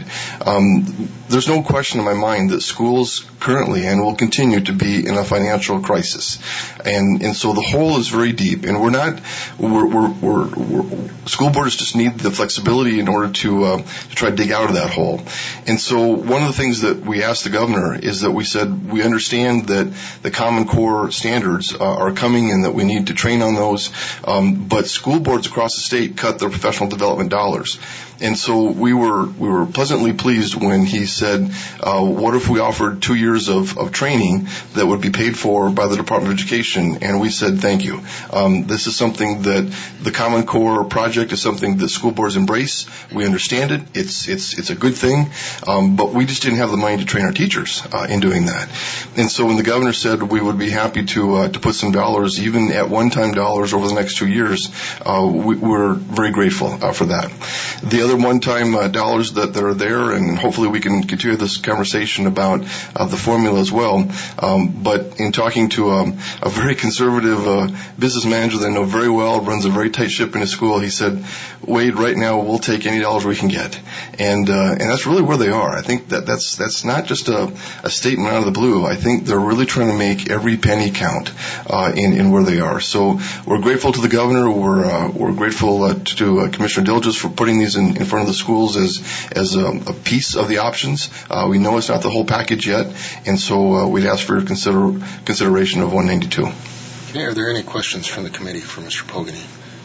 Um, there's no question in my mind that schools currently and will continue to be in a financial crisis. And and so the hole is very deep. And we're not, we're, we're, we're, we're school boards just need the flexibility in order to, uh, to try to dig out of that hole. And so one of the things that we asked the governor is that we said we understand that the Common Core standards uh, are coming and that we need to train on those, um, but school boards across the state cut their professional development dollars. And so we were we were pleasantly pleased when he said, uh, what if we offered two years of, of training that would be paid for by the Department of Education? And we said, thank you. Um, this is something that the Common Core project is something that school boards embrace. We understand it. It's it's it's a good thing. Um, but we just didn't have the money to train our teachers uh, in doing that. And so when the governor said we would be happy to uh, to put some dollars, even at one-time dollars over the next two years, uh, we, we're very grateful uh, for that. The other one-time uh, dollars that, that are there, and hopefully we can continue this conversation about uh, the formula as well. Um, but in talking to um, a very conservative uh, business manager that I know very well, runs a very tight ship in his school, he said, Wade, right now we'll take any dollars we can get. And uh, and that's really where they are. I think that that's that's not just a, a statement out of the blue. I think they're really trying to make every penny count uh, in, in where they are. So we're grateful to the governor. We're uh, we're grateful uh, to uh, Commissioner Dilges for putting these in, in front of the schools as as a, a piece of the options. Uh, we know it's not the whole package yet, and so uh, we'd ask for consider, consideration of one ninety-two. Okay, are there any questions from the committee for Mister Pogany?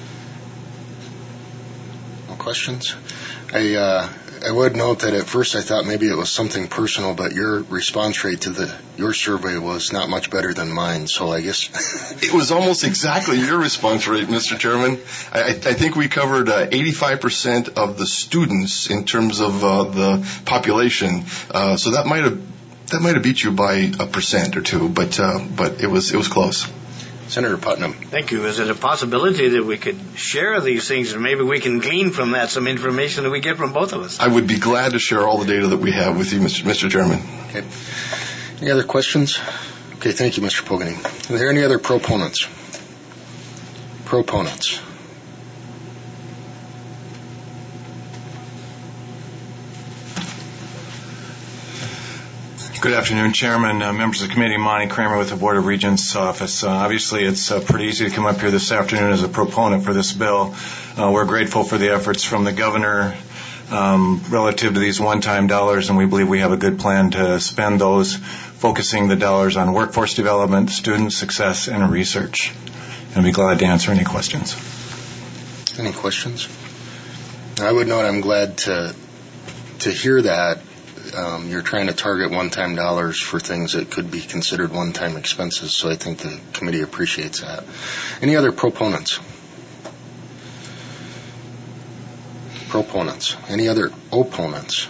No questions? I uh, I would note that at first I thought maybe it was something personal, but your response rate to the your survey was not much better than mine, so I guess... It was almost exactly your response rate, Mister Chairman. I, I think we covered uh, eighty-five percent of the students in terms of uh, the population, uh, so that might have that might have beat you by a percent or two, but uh, but it was it was close. Senator Putnam. Thank you. Is it a possibility that we could share these things and maybe we can glean from that some information that we get from both of us? I would be glad to share all the data that we have with you, Mister Mister Chairman. Okay. Any other questions? Okay, thank you, Mister Pogany. Are there any other proponents? Proponents. Good afternoon, Chairman, uh, members of the committee. Monty Kramer with the Board of Regents office. Uh, obviously, it's uh, pretty easy to come up here this afternoon as a proponent for this bill. Uh, we're grateful for the efforts from the governor um, relative to these one-time dollars, and we believe we have a good plan to spend those, focusing the dollars on workforce development, student success, and research. And I'd be glad to answer any questions. Any questions? I would note I'm glad to to hear that. Um, you're trying to target one-time dollars for things that could be considered one-time expenses, so I think the committee appreciates that. Any other proponents? Proponents. Any other opponents?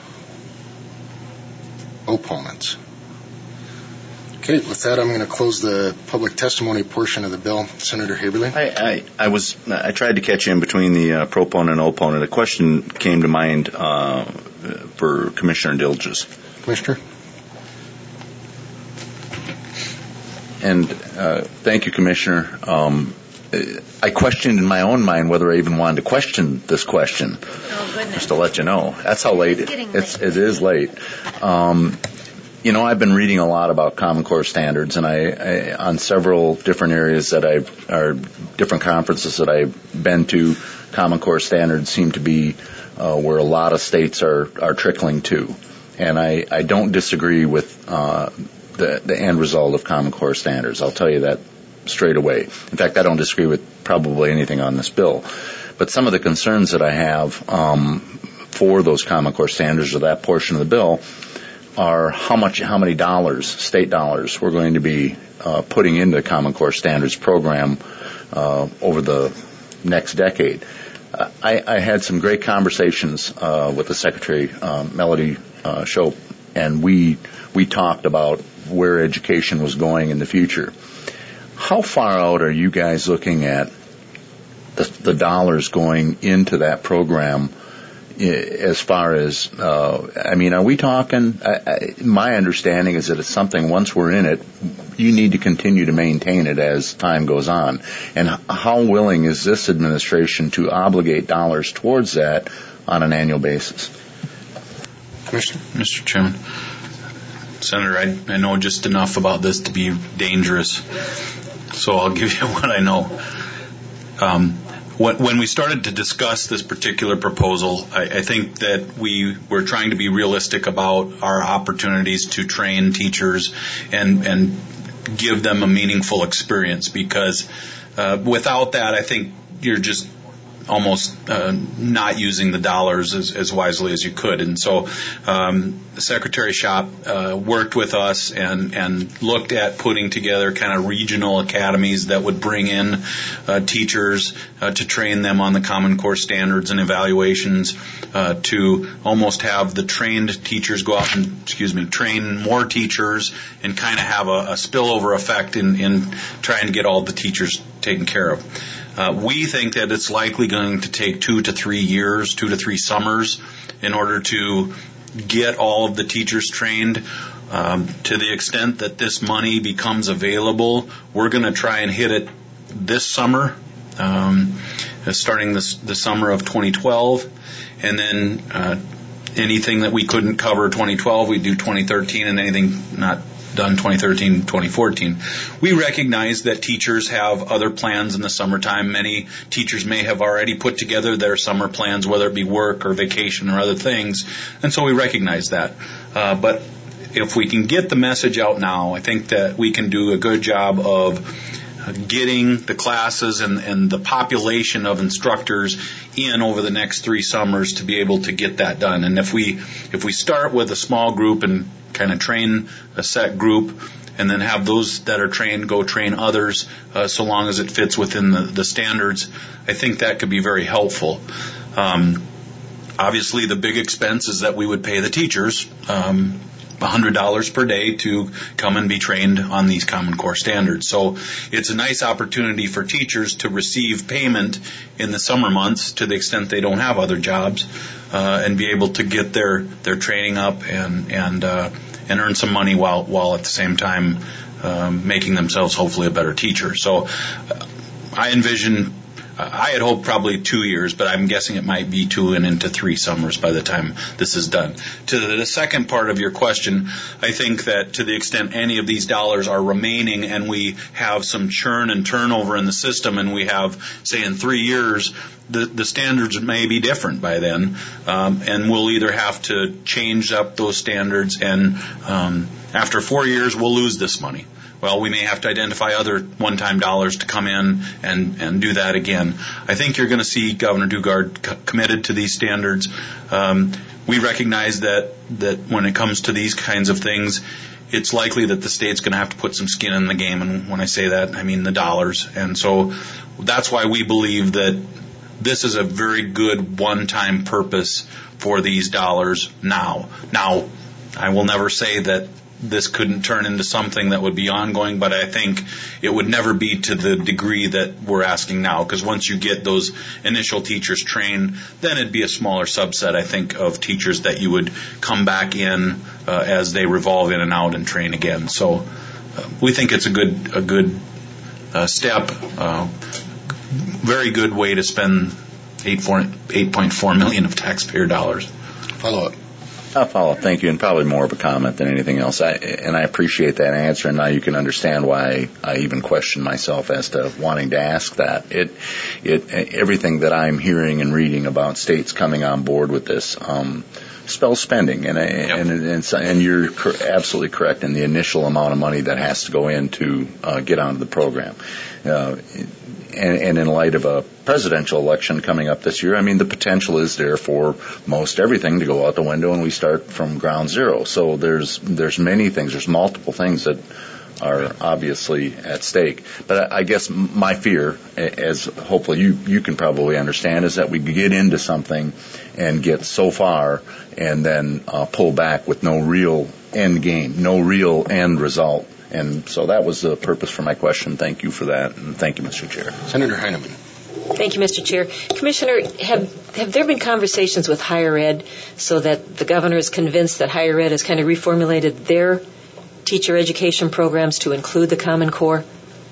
Opponents. Okay, with that, I'm going to close the public testimony portion of the bill. Senator Haberly. I, I, I was I tried to catch you in between the uh, proponent and opponent. A question came to mind uh, for Commissioner Dilges. Commissioner. And uh, thank you, Commissioner. Um, I questioned in my own mind whether I even wanted to question this question. Oh, goodness. Just to let you know. That's how late it's it, late. it's, it is late. Um, You know, I've been reading a lot about Common Core standards, and I, I on several different areas that I've, or different conferences that I've been to, Common Core standards seem to be uh, where a lot of states are, are trickling to. And I, I don't disagree with uh, the, the end result of Common Core standards. I'll tell you that straight away. In fact, I don't disagree with probably anything on this bill. But some of the concerns that I have um, for those Common Core standards or that portion of the bill are how much, how many dollars, state dollars, we're going to be uh, putting into the Common Core Standards program uh, over the next decade. Uh, I, I had some great conversations uh, with the Secretary, um, Melody uh, Shope, and we we talked about where education was going in the future. How far out are you guys looking at the, the dollars going into that program? As far as, uh, I mean, are we talking, I, I, my understanding is that it's something, once we're in it, you need to continue to maintain it as time goes on. And how willing is this administration to obligate dollars towards that on an annual basis? Commissioner? Mister Chairman. Senator, I, I know just enough about this to be dangerous, so I'll give you what I know. Um, When we started to discuss this particular proposal, I, I think that we were trying to be realistic about our opportunities to train teachers and, and give them a meaningful experience, because uh, without that, I think you're just almost uh, not using the dollars as, as wisely as you could. And so um, the Secretary Shop uh, worked with us and, and looked at putting together kind of regional academies that would bring in uh, teachers uh, to train them on the Common Core standards and evaluations, uh, to almost have the trained teachers go out and, excuse me, train more teachers and kind of have a, a spillover effect in, in trying to get all the teachers taken care of. Uh, we think that it's likely going to take two to three years, two to three summers, in order to get all of the teachers trained. Um, to the extent that this money becomes available, we're going to try and hit it this summer, um, starting this the summer of twenty twelve, and then uh, anything that we couldn't cover twenty twelve, we do twenty thirteen, and anything not done twenty thirteen, twenty fourteen. We recognize that teachers have other plans in the summertime. Many teachers may have already put together their summer plans, whether it be work or vacation or other things, and so we recognize that. Uh, but if we can get the message out now, I think that we can do a good job of getting the classes and, and the population of instructors in over the next three summers to be able to get that done. And if we if we start with a small group and kind of train a set group, and then have those that are trained go train others, uh, so long as it fits within the, the standards, I think that could be very helpful. Um, obviously, the big expense is that we would pay the teachers um, one hundred dollars per day to come and be trained on these Common Core standards. So it's a nice opportunity for teachers to receive payment in the summer months to the extent they don't have other jobs, uh, and be able to get their, their training up and and uh, and earn some money while while at the same time um, making themselves hopefully a better teacher. So uh, I envision. I had hoped probably two years, but I'm guessing it might be two and into three summers by the time this is done. To the second part of your question, I think that to the extent any of these dollars are remaining and we have some churn and turnover in the system, and we have, say, in three years, the, the standards may be different by then, um, and we'll either have to change up those standards, and um, after four years, we'll lose this money. Well, we may have to identify other one-time dollars to come in and, and do that again. I think you're going to see Governor Dugard c- committed to these standards. Um, we recognize that, that when it comes to these kinds of things, it's likely that the state's going to have to put some skin in the game. And when I say that, I mean the dollars. And so that's why we believe that this is a very good one-time purpose for these dollars now. Now, I will never say that this couldn't turn into something that would be ongoing, but I think it would never be to the degree that we're asking now, because once you get those initial teachers trained, then it'd be a smaller subset, I think, of teachers that you would come back in uh, as they revolve in and out and train again. So uh, we think it's a good a good uh, step, uh, very good way to spend eight point four million of taxpayer dollars. Follow up. I'll follow up. Thank you, and probably more of a comment than anything else. I, and I appreciate that answer, and now you can understand why I even question myself as to wanting to ask that. It, it, everything that I'm hearing and reading about states coming on board with this um, spells spending, and yep. and, and and you're absolutely correct in the initial amount of money that has to go in to uh, get onto the program. Uh, And, and in light of a presidential election coming up this year, I mean, the potential is there for most everything to go out the window and we start from ground zero. So there's there's many things, there's multiple things that are obviously at stake. But I, I guess my fear, as hopefully you, you can probably understand, is that we get into something and get so far and then uh, pull back with no real end game, no real end result. And so that was the purpose for my question. Thank you for that, and thank you, Mister Chair. Senator Heineman. Thank you, Mister Chair. Commissioner, have have there been conversations with higher ed so that the governor is convinced that higher ed has kind of reformulated their teacher education programs to include the Common Core?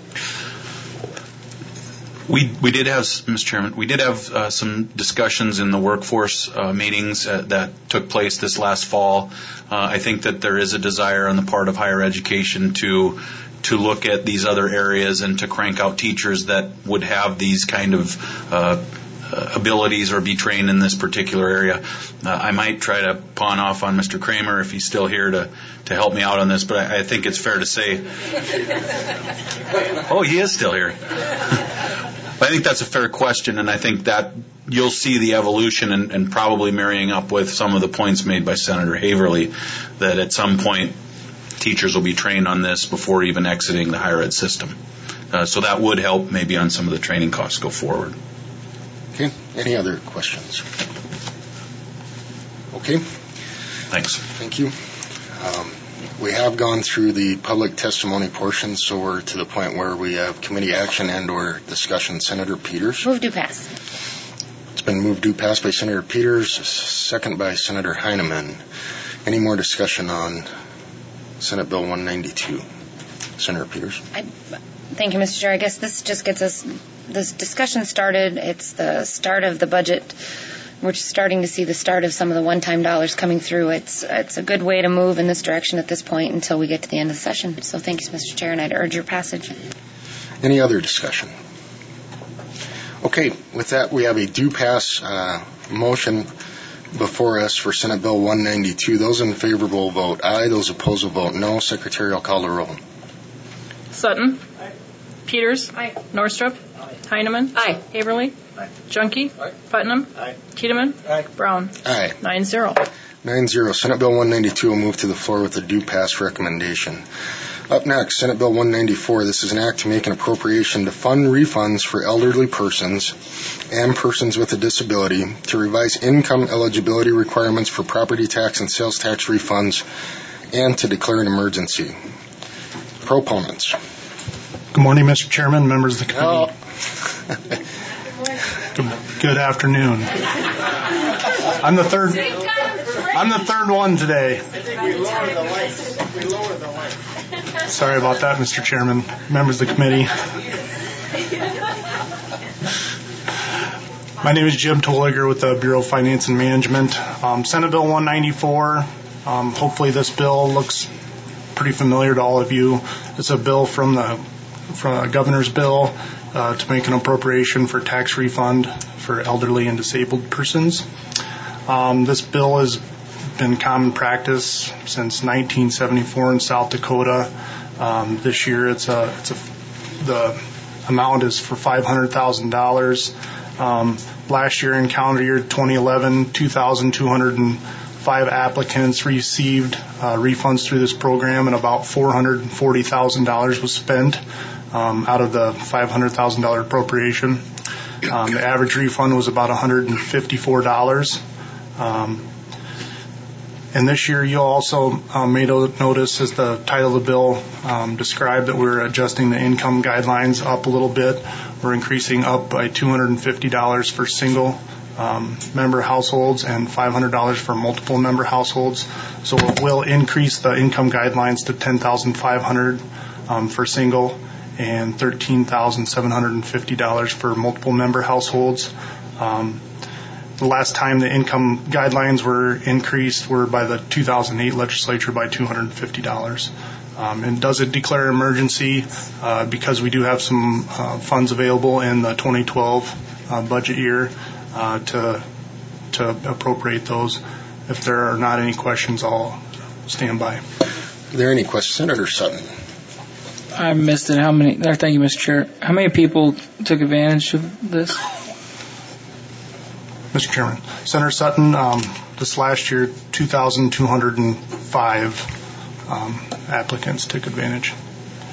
We we did have, Mister Chairman, we did have uh, some discussions in the workforce uh, meetings uh, that took place this last fall. Uh, I think that there is a desire on the part of higher education to to look at these other areas and to crank out teachers that would have these kind of uh, abilities or be trained in this particular area. Uh, I might try to pawn off on Mister Kramer if he's still here to, to help me out on this, but I, I think it's fair to say. Oh, he is still here. I think that's a fair question, and I think that you'll see the evolution and, and probably marrying up with some of the points made by Senator Haverly, that at some point teachers will be trained on this before even exiting the higher ed system. Uh, so that would help maybe on some of the training costs go forward. Okay. Any other questions? Okay. Thanks. Thank you. Um, we have gone through the public testimony portion, so we're to the point where we have committee action and or discussion. Senator Peters. Move to pass. It's been moved to pass by Senator Peters, second by Senator Heineman. Any more discussion on Senate Bill one ninety-two? Senator Peters. I, thank you, Mister Chair. I guess this just gets us, this discussion started. It's the start of the budget. We're just starting to see the start of some of the one-time dollars coming through. It's it's a good way to move in this direction at this point until we get to the end of the session. So thank you, Mister Chair, and I'd urge your passage. Any other discussion? Okay, with that, we have a due pass uh, motion before us for Senate Bill one ninety-two. Those in favor will vote aye. Those opposed will vote no. Secretary, I'll call the roll. Sutton. Aye. Peters. Aye. Norstrup. Aye. Heineman. Aye. Haverly. Aye. Junkie. Aye. Putnam. Aye. Tiedemann. Aye. Brown. Aye. Nine zero. Nine zero. Senate Bill one ninety-two will move to the floor with a due pass recommendation. Up next, Senate Bill one ninety-four. This is an act to make an appropriation to fund refunds for elderly persons and persons with a disability, to revise income eligibility requirements for property tax and sales tax refunds, and to declare an emergency. Proponents. Good morning, Mister Chairman, members of the committee. Oh. good, good afternoon. I'm the third. I'm the third one today. Sorry about that, Mister Chairman, members of the committee. My name is Jim Toliger with the Bureau of Finance and Management. Um, Senate Bill one ninety-four. Um, hopefully, this bill looks pretty familiar to all of you. It's a bill from the from a governor's bill uh, to make an appropriation for tax refund for elderly and disabled persons. Um, this bill has been common practice since nineteen seventy-four in South Dakota. Um, this year, it's a, it's a, the amount is for five hundred thousand dollars. Um, last year, in calendar year twenty eleven, two thousand two hundred five applicants received uh, refunds through this program, and about four hundred forty thousand dollars was spent um, out of the five hundred thousand dollars appropriation. Um, the average refund was about one hundred fifty-four dollars. Um, And this year, you'll also um, may notice, as the title of the bill um, described, that we're adjusting the income guidelines up a little bit. We're increasing up by two hundred fifty dollars for single um, member households and five hundred dollars for multiple member households. So it will increase the income guidelines to ten thousand five hundred dollars um, for single and thirteen thousand seven hundred fifty dollars for multiple member households. Um, The last time the income guidelines were increased were by the two thousand eight legislature by two hundred fifty dollars. Um, and does it declare emergency? Uh, because we do have some uh, funds available in the twenty twelve uh, budget year uh, to to appropriate those. If there are not any questions, I'll stand by. Are there any questions? Senator Sutton. I missed it. How many? Thank you, Mister Chair. How many people took advantage of this? Mister Chairman, Senator Sutton, um, this last year, two thousand two hundred five um, applicants took advantage.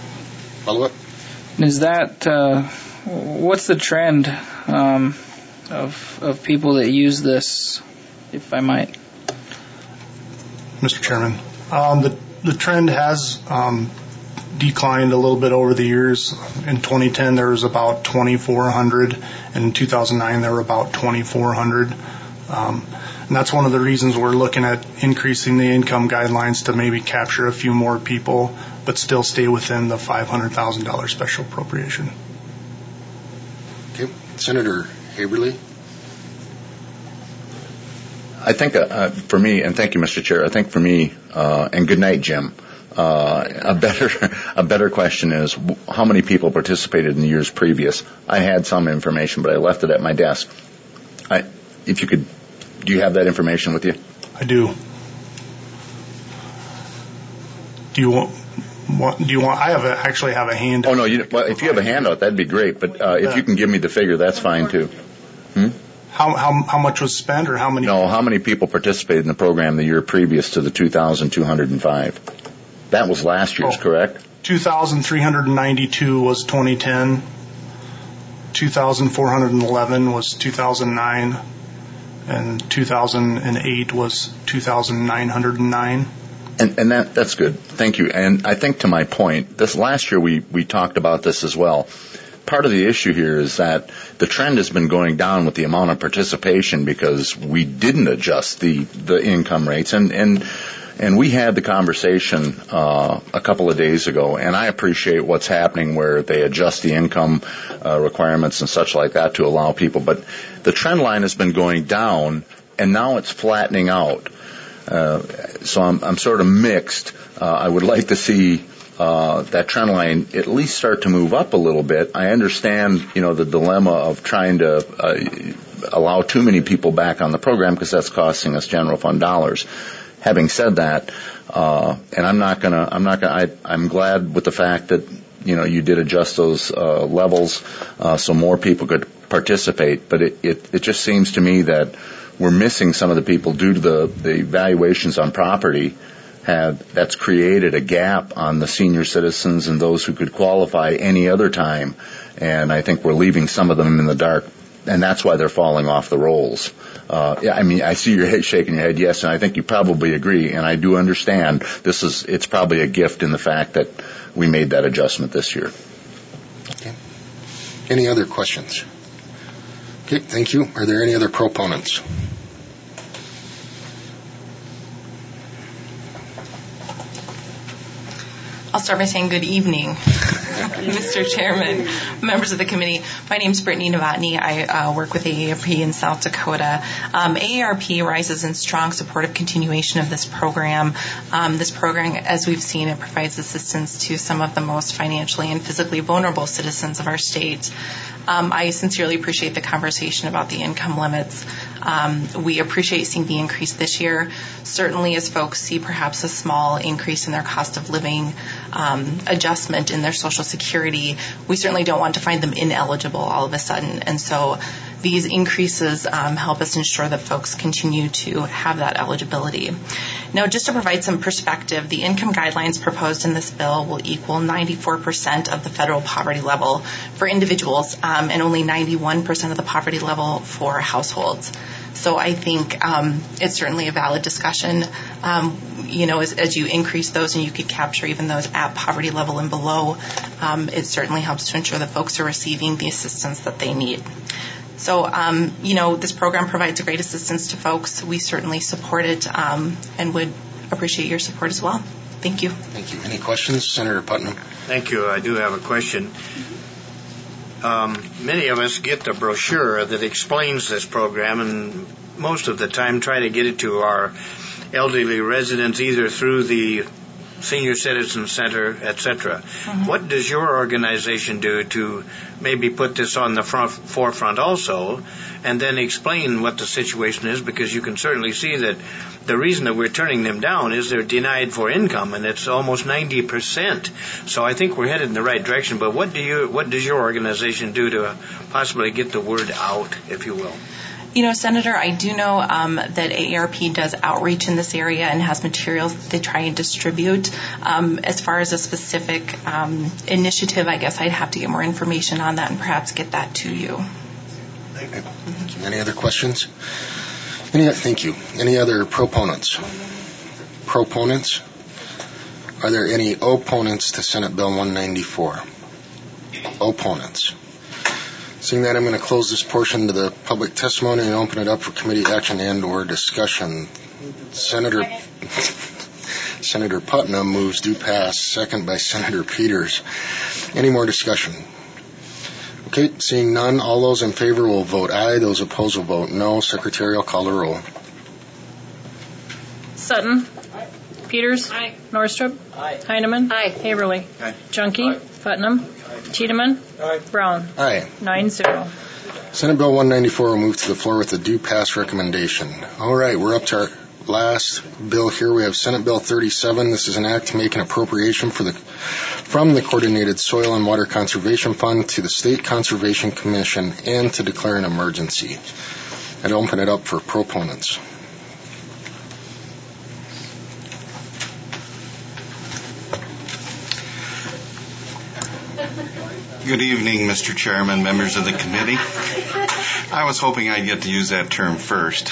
Follow up? Is that, uh, what's the trend um, of of people that use this, if I might? Mister Chairman, um, the the trend has um, declined a little bit over the years. In twenty ten, there was about twenty-four hundred, and in two thousand nine, there were about twenty-four hundred. Um, and that's one of the reasons we're looking at increasing the income guidelines to maybe capture a few more people, but still stay within the five hundred thousand dollars special appropriation. Okay. Senator Haberly. I think uh, for me, and thank you, Mister Chair, I think for me, uh, and good night, Jim, uh, a better a better question is how many people participated in the years previous. I had some information, but I left it at my desk. I, if you could, do you have that information with you? I do. Do you want? What, do you want? I have a, actually have a handout. Oh no! You, well, if you have a handout, that'd be great. But uh, if you can give me the figure, that's fine too. Hmm? How how how much was spent, or how many? No, how many people participated in the program the year previous to the two thousand two hundred five? That was last year's, oh, correct? two thousand three hundred ninety-two was twenty ten. two thousand four hundred eleven was two thousand nine, and two thousand eight was two thousand nine hundred nine. And, and that that's good. Thank you. And I think to my point, this last year we, we talked about this as well. Part of the issue here is that the trend has been going down with the amount of participation because we didn't adjust the, the income rates. And, and, and we had the conversation uh, a couple of days ago, and I appreciate what's happening where they adjust the income uh, requirements and such like that to allow people. But the trend line has been going down, and now it's flattening out. Uh, so I'm, I'm sort of mixed. Uh, I would like to see uh, that trend line at least start to move up a little bit. I understand, you know, the dilemma of trying to uh, allow too many people back on the program because that's costing us general fund dollars. Having said that, uh, and I'm not gonna, I'm not gonna, I, I'm glad with the fact that, you know, you did adjust those uh, levels uh, so more people could participate. But it, it, it just seems to me that we're missing some of the people due to the, the valuations on property. Have, that's created a gap on the senior citizens and those who could qualify any other time. And I think we're leaving some of them in the dark, and that's why they're falling off the rolls. Uh, yeah, I mean, I see your head shaking your head, yes, and I think you probably agree, and I do understand this is, it's probably a gift in the fact that we made that adjustment this year. Okay. Any other questions? Okay, thank you. Are there any other proponents? I'll start by saying good evening, Mister Chairman, members of the committee. My name is Brittany Novotny. I uh, work with A A R P in South Dakota. Um, A A R P rises in strong support of continuation of this program. Um, this program, as we've seen, it provides assistance to some of the most financially and physically vulnerable citizens of our state. Um, I sincerely appreciate the conversation about the income limits. Um, we appreciate seeing the increase this year. Certainly, as folks see perhaps a small increase in their cost of living, um, adjustment in their Social Security, we certainly don't want to find them ineligible all of a sudden. And so these increases um, help us ensure that folks continue to have that eligibility. Now, just to provide some perspective, the income guidelines proposed in this bill will equal ninety-four percent of the federal poverty level for individuals um, and only ninety-one percent of the poverty level for households. So I think um, it's certainly a valid discussion. Um, you know, as, as you increase those and you could capture even those at poverty level and below, um, it certainly helps to ensure that folks are receiving the assistance that they need. So, um, you know, this program provides great assistance to folks. We certainly support it um, and would appreciate your support as well. Thank you. Thank you. Any questions? Senator Putnam. Thank you. I do have a question. Um, many of us get the brochure that explains this program, and most of the time try to get it to our elderly residents either through the Senior Citizen Center, et cetera. Mm-hmm. What does your organization do to maybe put this on the front, forefront also, and then explain what the situation is? Because you can certainly see that the reason that we're turning them down is they're denied for income, and it's almost ninety percent. So I think we're headed in the right direction. But what do you, what does your organization do to possibly get the word out, if you will? You know, Senator, I do know um, that A A R P does outreach in this area and has materials that they try and distribute. Um, as far as a specific um, initiative, I guess I'd have to get more information on that and perhaps get that to you. Any other questions? Any, thank you. Any other proponents? Proponents? Are there any opponents to Senate Bill one ninety-four? Opponents? Seeing that, I'm going to close this portion to the public testimony and open it up for committee action and or discussion. Senator Senator Putnam moves do pass, second by Senator Peters. Any more discussion? Okay, seeing none, all those in favor will vote aye. Those opposed will vote no. Secretary will call the roll. Sutton. Aye. Peters. Aye. Norstrup. Aye. Heineman. Aye. Haverly. Aye. Junkie. Aye. Putnam. Aye. Tiedemann. Aye. Brown. Aye. Nine zero. Senate Bill one ninety-four will move to the floor with a due pass recommendation. All right, we're up to our last bill here. We have Senate Bill thirty-seven. This is an act to make an appropriation for the from the Coordinated Soil and Water Conservation Fund to the State Conservation Commission and to declare an emergency. I'd open it up for proponents. Good evening, Mister Chairman, members of the committee. I was hoping I'd get to use that term first.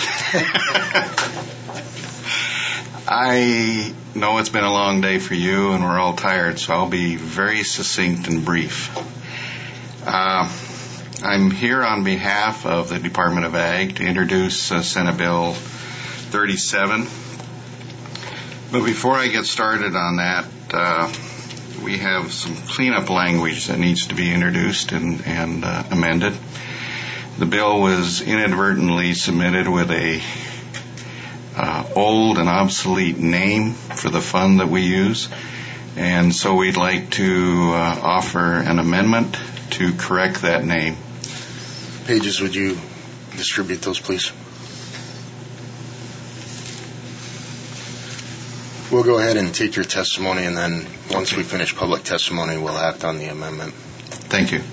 I know it's been a long day for you and we're all tired, so I'll be very succinct and brief. Uh, I'm here on behalf of the Department of Ag to introduce uh, Senate Bill thirty-seven. But before I get started on that, uh, we have some cleanup language that needs to be introduced and, and uh, amended. The bill was inadvertently submitted with a uh, old and obsolete name for the fund that we use, and so we'd like to uh, offer an amendment to correct that name. Pages, would you distribute those, please? We'll go ahead and take your testimony, and then once we finish public testimony, we'll act on the amendment. Thank you.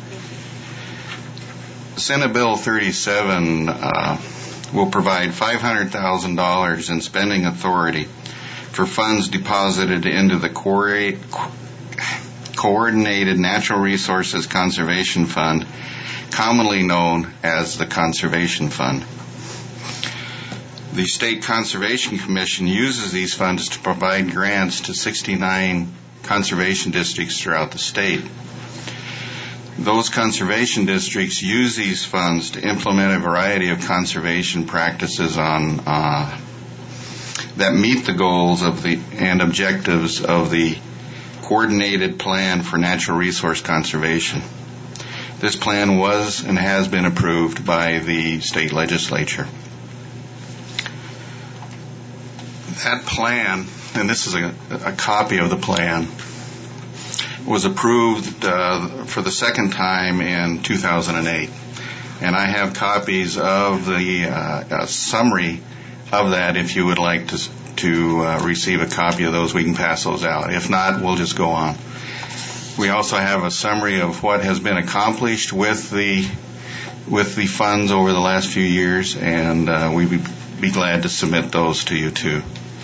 Senate Bill thirty-seven uh, will provide five hundred thousand dollars in spending authority for funds deposited into the Co- Coordinated Natural Resources Conservation Fund, commonly known as the Conservation Fund. The State Conservation Commission uses these funds to provide grants to sixty-nine conservation districts throughout the state. Those conservation districts use these funds to implement a variety of conservation practices on uh, that meet the goals of the and objectives of the Coordinated Plan for Natural Resource Conservation. This plan was and has been approved by the state legislature. That plan, and this is a, a copy of the plan, was approved uh, for the second time in two thousand eight. And I have copies of the uh, summary of that. If you would like to, to uh, receive a copy of those, we can pass those out. If not, we'll just go on. We also have a summary of what has been accomplished with the with the funds over the last few years, and uh, we'd be, be glad to submit those to you too.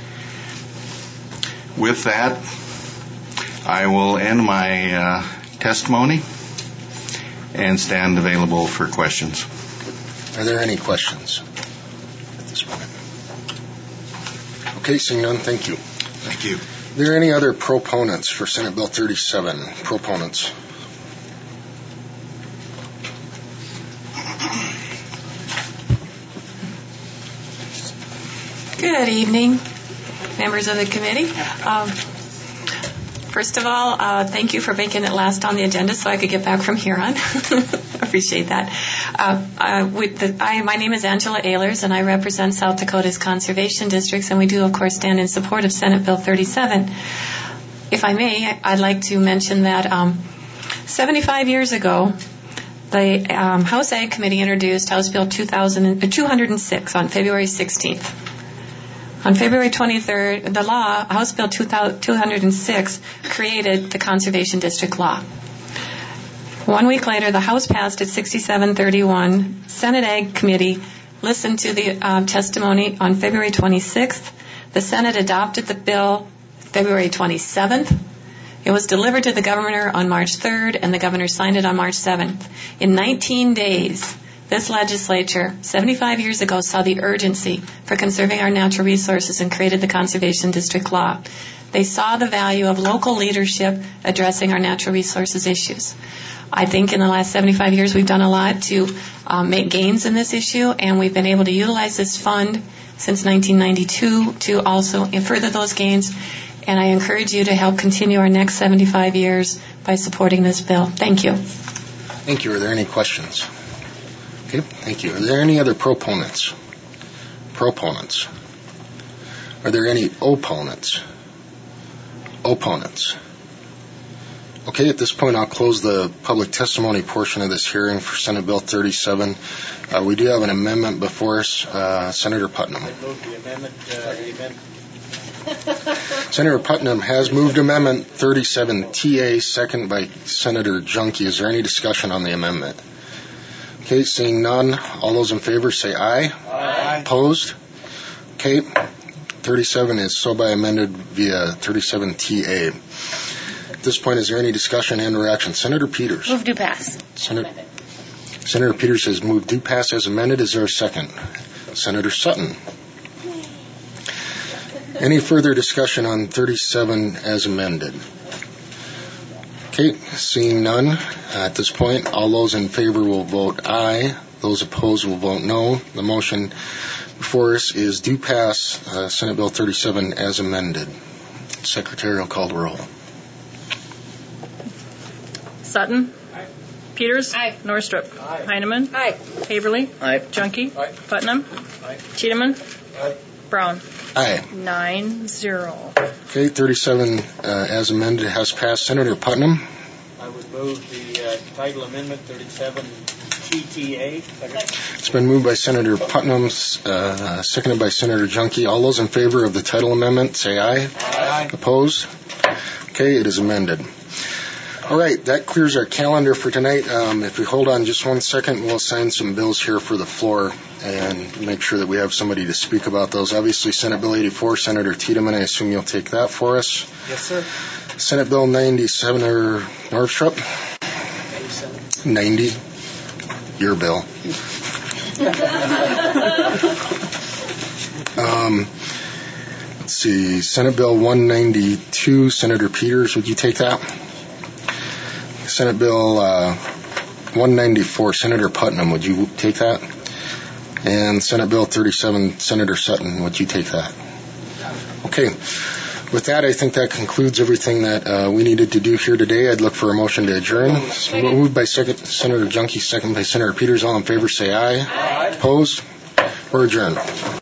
With that, I will end my uh, testimony and stand available for questions. Are there any questions at this point? Okay, seeing none, thank you. Thank you. Are there any other proponents for Senate Bill thirty-seven? Proponents? Good evening, members of the committee. Um, first of all, uh, thank you for making it last on the agenda so I could get back from here on. Appreciate that. Uh, uh, with the, I, my name is Angela Ehlers, and I represent South Dakota's conservation districts, and we do, of course, stand in support of Senate Bill thirty-seven. If I may, I'd like to mention that um, seventy-five years ago, the um, House Ag Committee introduced House Bill two thousand, two oh six on February sixteenth. On February twenty-third, the law, House Bill two oh six, created the Conservation District Law. One week later, the House passed at sixty-seven thirty-one. Senate Ag Committee listened to the um, testimony on February twenty-sixth. The Senate adopted the bill February twenty-seventh. It was delivered to the governor on March third, and the governor signed it on March seventh. In nineteen days, this legislature, seventy-five years ago, saw the urgency for conserving our natural resources and created the Conservation District Law. They saw the value of local leadership addressing our natural resources issues. I think in the last seventy-five years we've done a lot to um, make gains in this issue, and we've been able to utilize this fund since nineteen ninety-two to also further those gains. And I encourage you to help continue our next seventy-five years by supporting this bill. Thank you. Thank you. Are there any questions? Okay, thank you. Are there any other proponents? Proponents. Are there any opponents? Opponents. Okay, at this point I'll close the public testimony portion of this hearing for Senate Bill thirty-seven. Uh, we do have an amendment before us. Uh, Senator Putnam. I move the amendment. Uh, the amendment. Senator Putnam has moved Amendment thirty-seven T A, second by Senator Junkie. Is there any discussion on the amendment? Okay, seeing none, all those in favor say aye. Aye. Opposed? Okay, thirty-seven is so by amended via thirty-seven T A. At this point, is there any discussion and or action? Senator Peters. Move to pass. Senator, Senator Peters has moved to pass as amended. Is there a second? Senator Sutton. Any further discussion on thirty-seven as amended? Okay, seeing none, at this point, all those in favor will vote aye. Those opposed will vote no. The motion before us is do pass uh, Senate Bill thirty-seven as amended. Secretary will call the roll. Sutton. Aye. Peters. Aye. Norstrup. Aye. Heineman. Aye. Haverly. Aye. Junkie. Aye. Putnam. Aye. Tiedemann. Aye. Brown. Aye. Nine zero. Okay, thirty-seven uh, as amended has passed. Senator Putnam. I would move the uh, title amendment thirty-seven T T A. Second. It's been moved by Senator Putnam, uh, seconded by Senator Junkie. All those in favor of the title amendment say aye. Aye. Opposed? Okay, it is amended. All right, that clears our calendar for tonight. Um, if we hold on just one second, we'll assign some bills here for the floor and make sure that we have somebody to speak about those. Obviously, Senate Bill eighty-four, Senator Tiedemann, I assume you'll take that for us. Yes, sir. Senate Bill ninety, Senator Norstrup. ninety. Your bill. um, let's see, Senate Bill one ninety-two, Senator Peters, would you take that? Senate Bill uh, one ninety-four, Senator Putnam, would you take that? And Senate Bill thirty-seven, Senator Sutton, would you take that? Okay. With that, I think that concludes everything that uh, we needed to do here today. I'd look for a motion to adjourn. So moved by second, Senator Junkie, second by Senator Peters. All in favor say aye. Aye. Opposed? We're adjourned.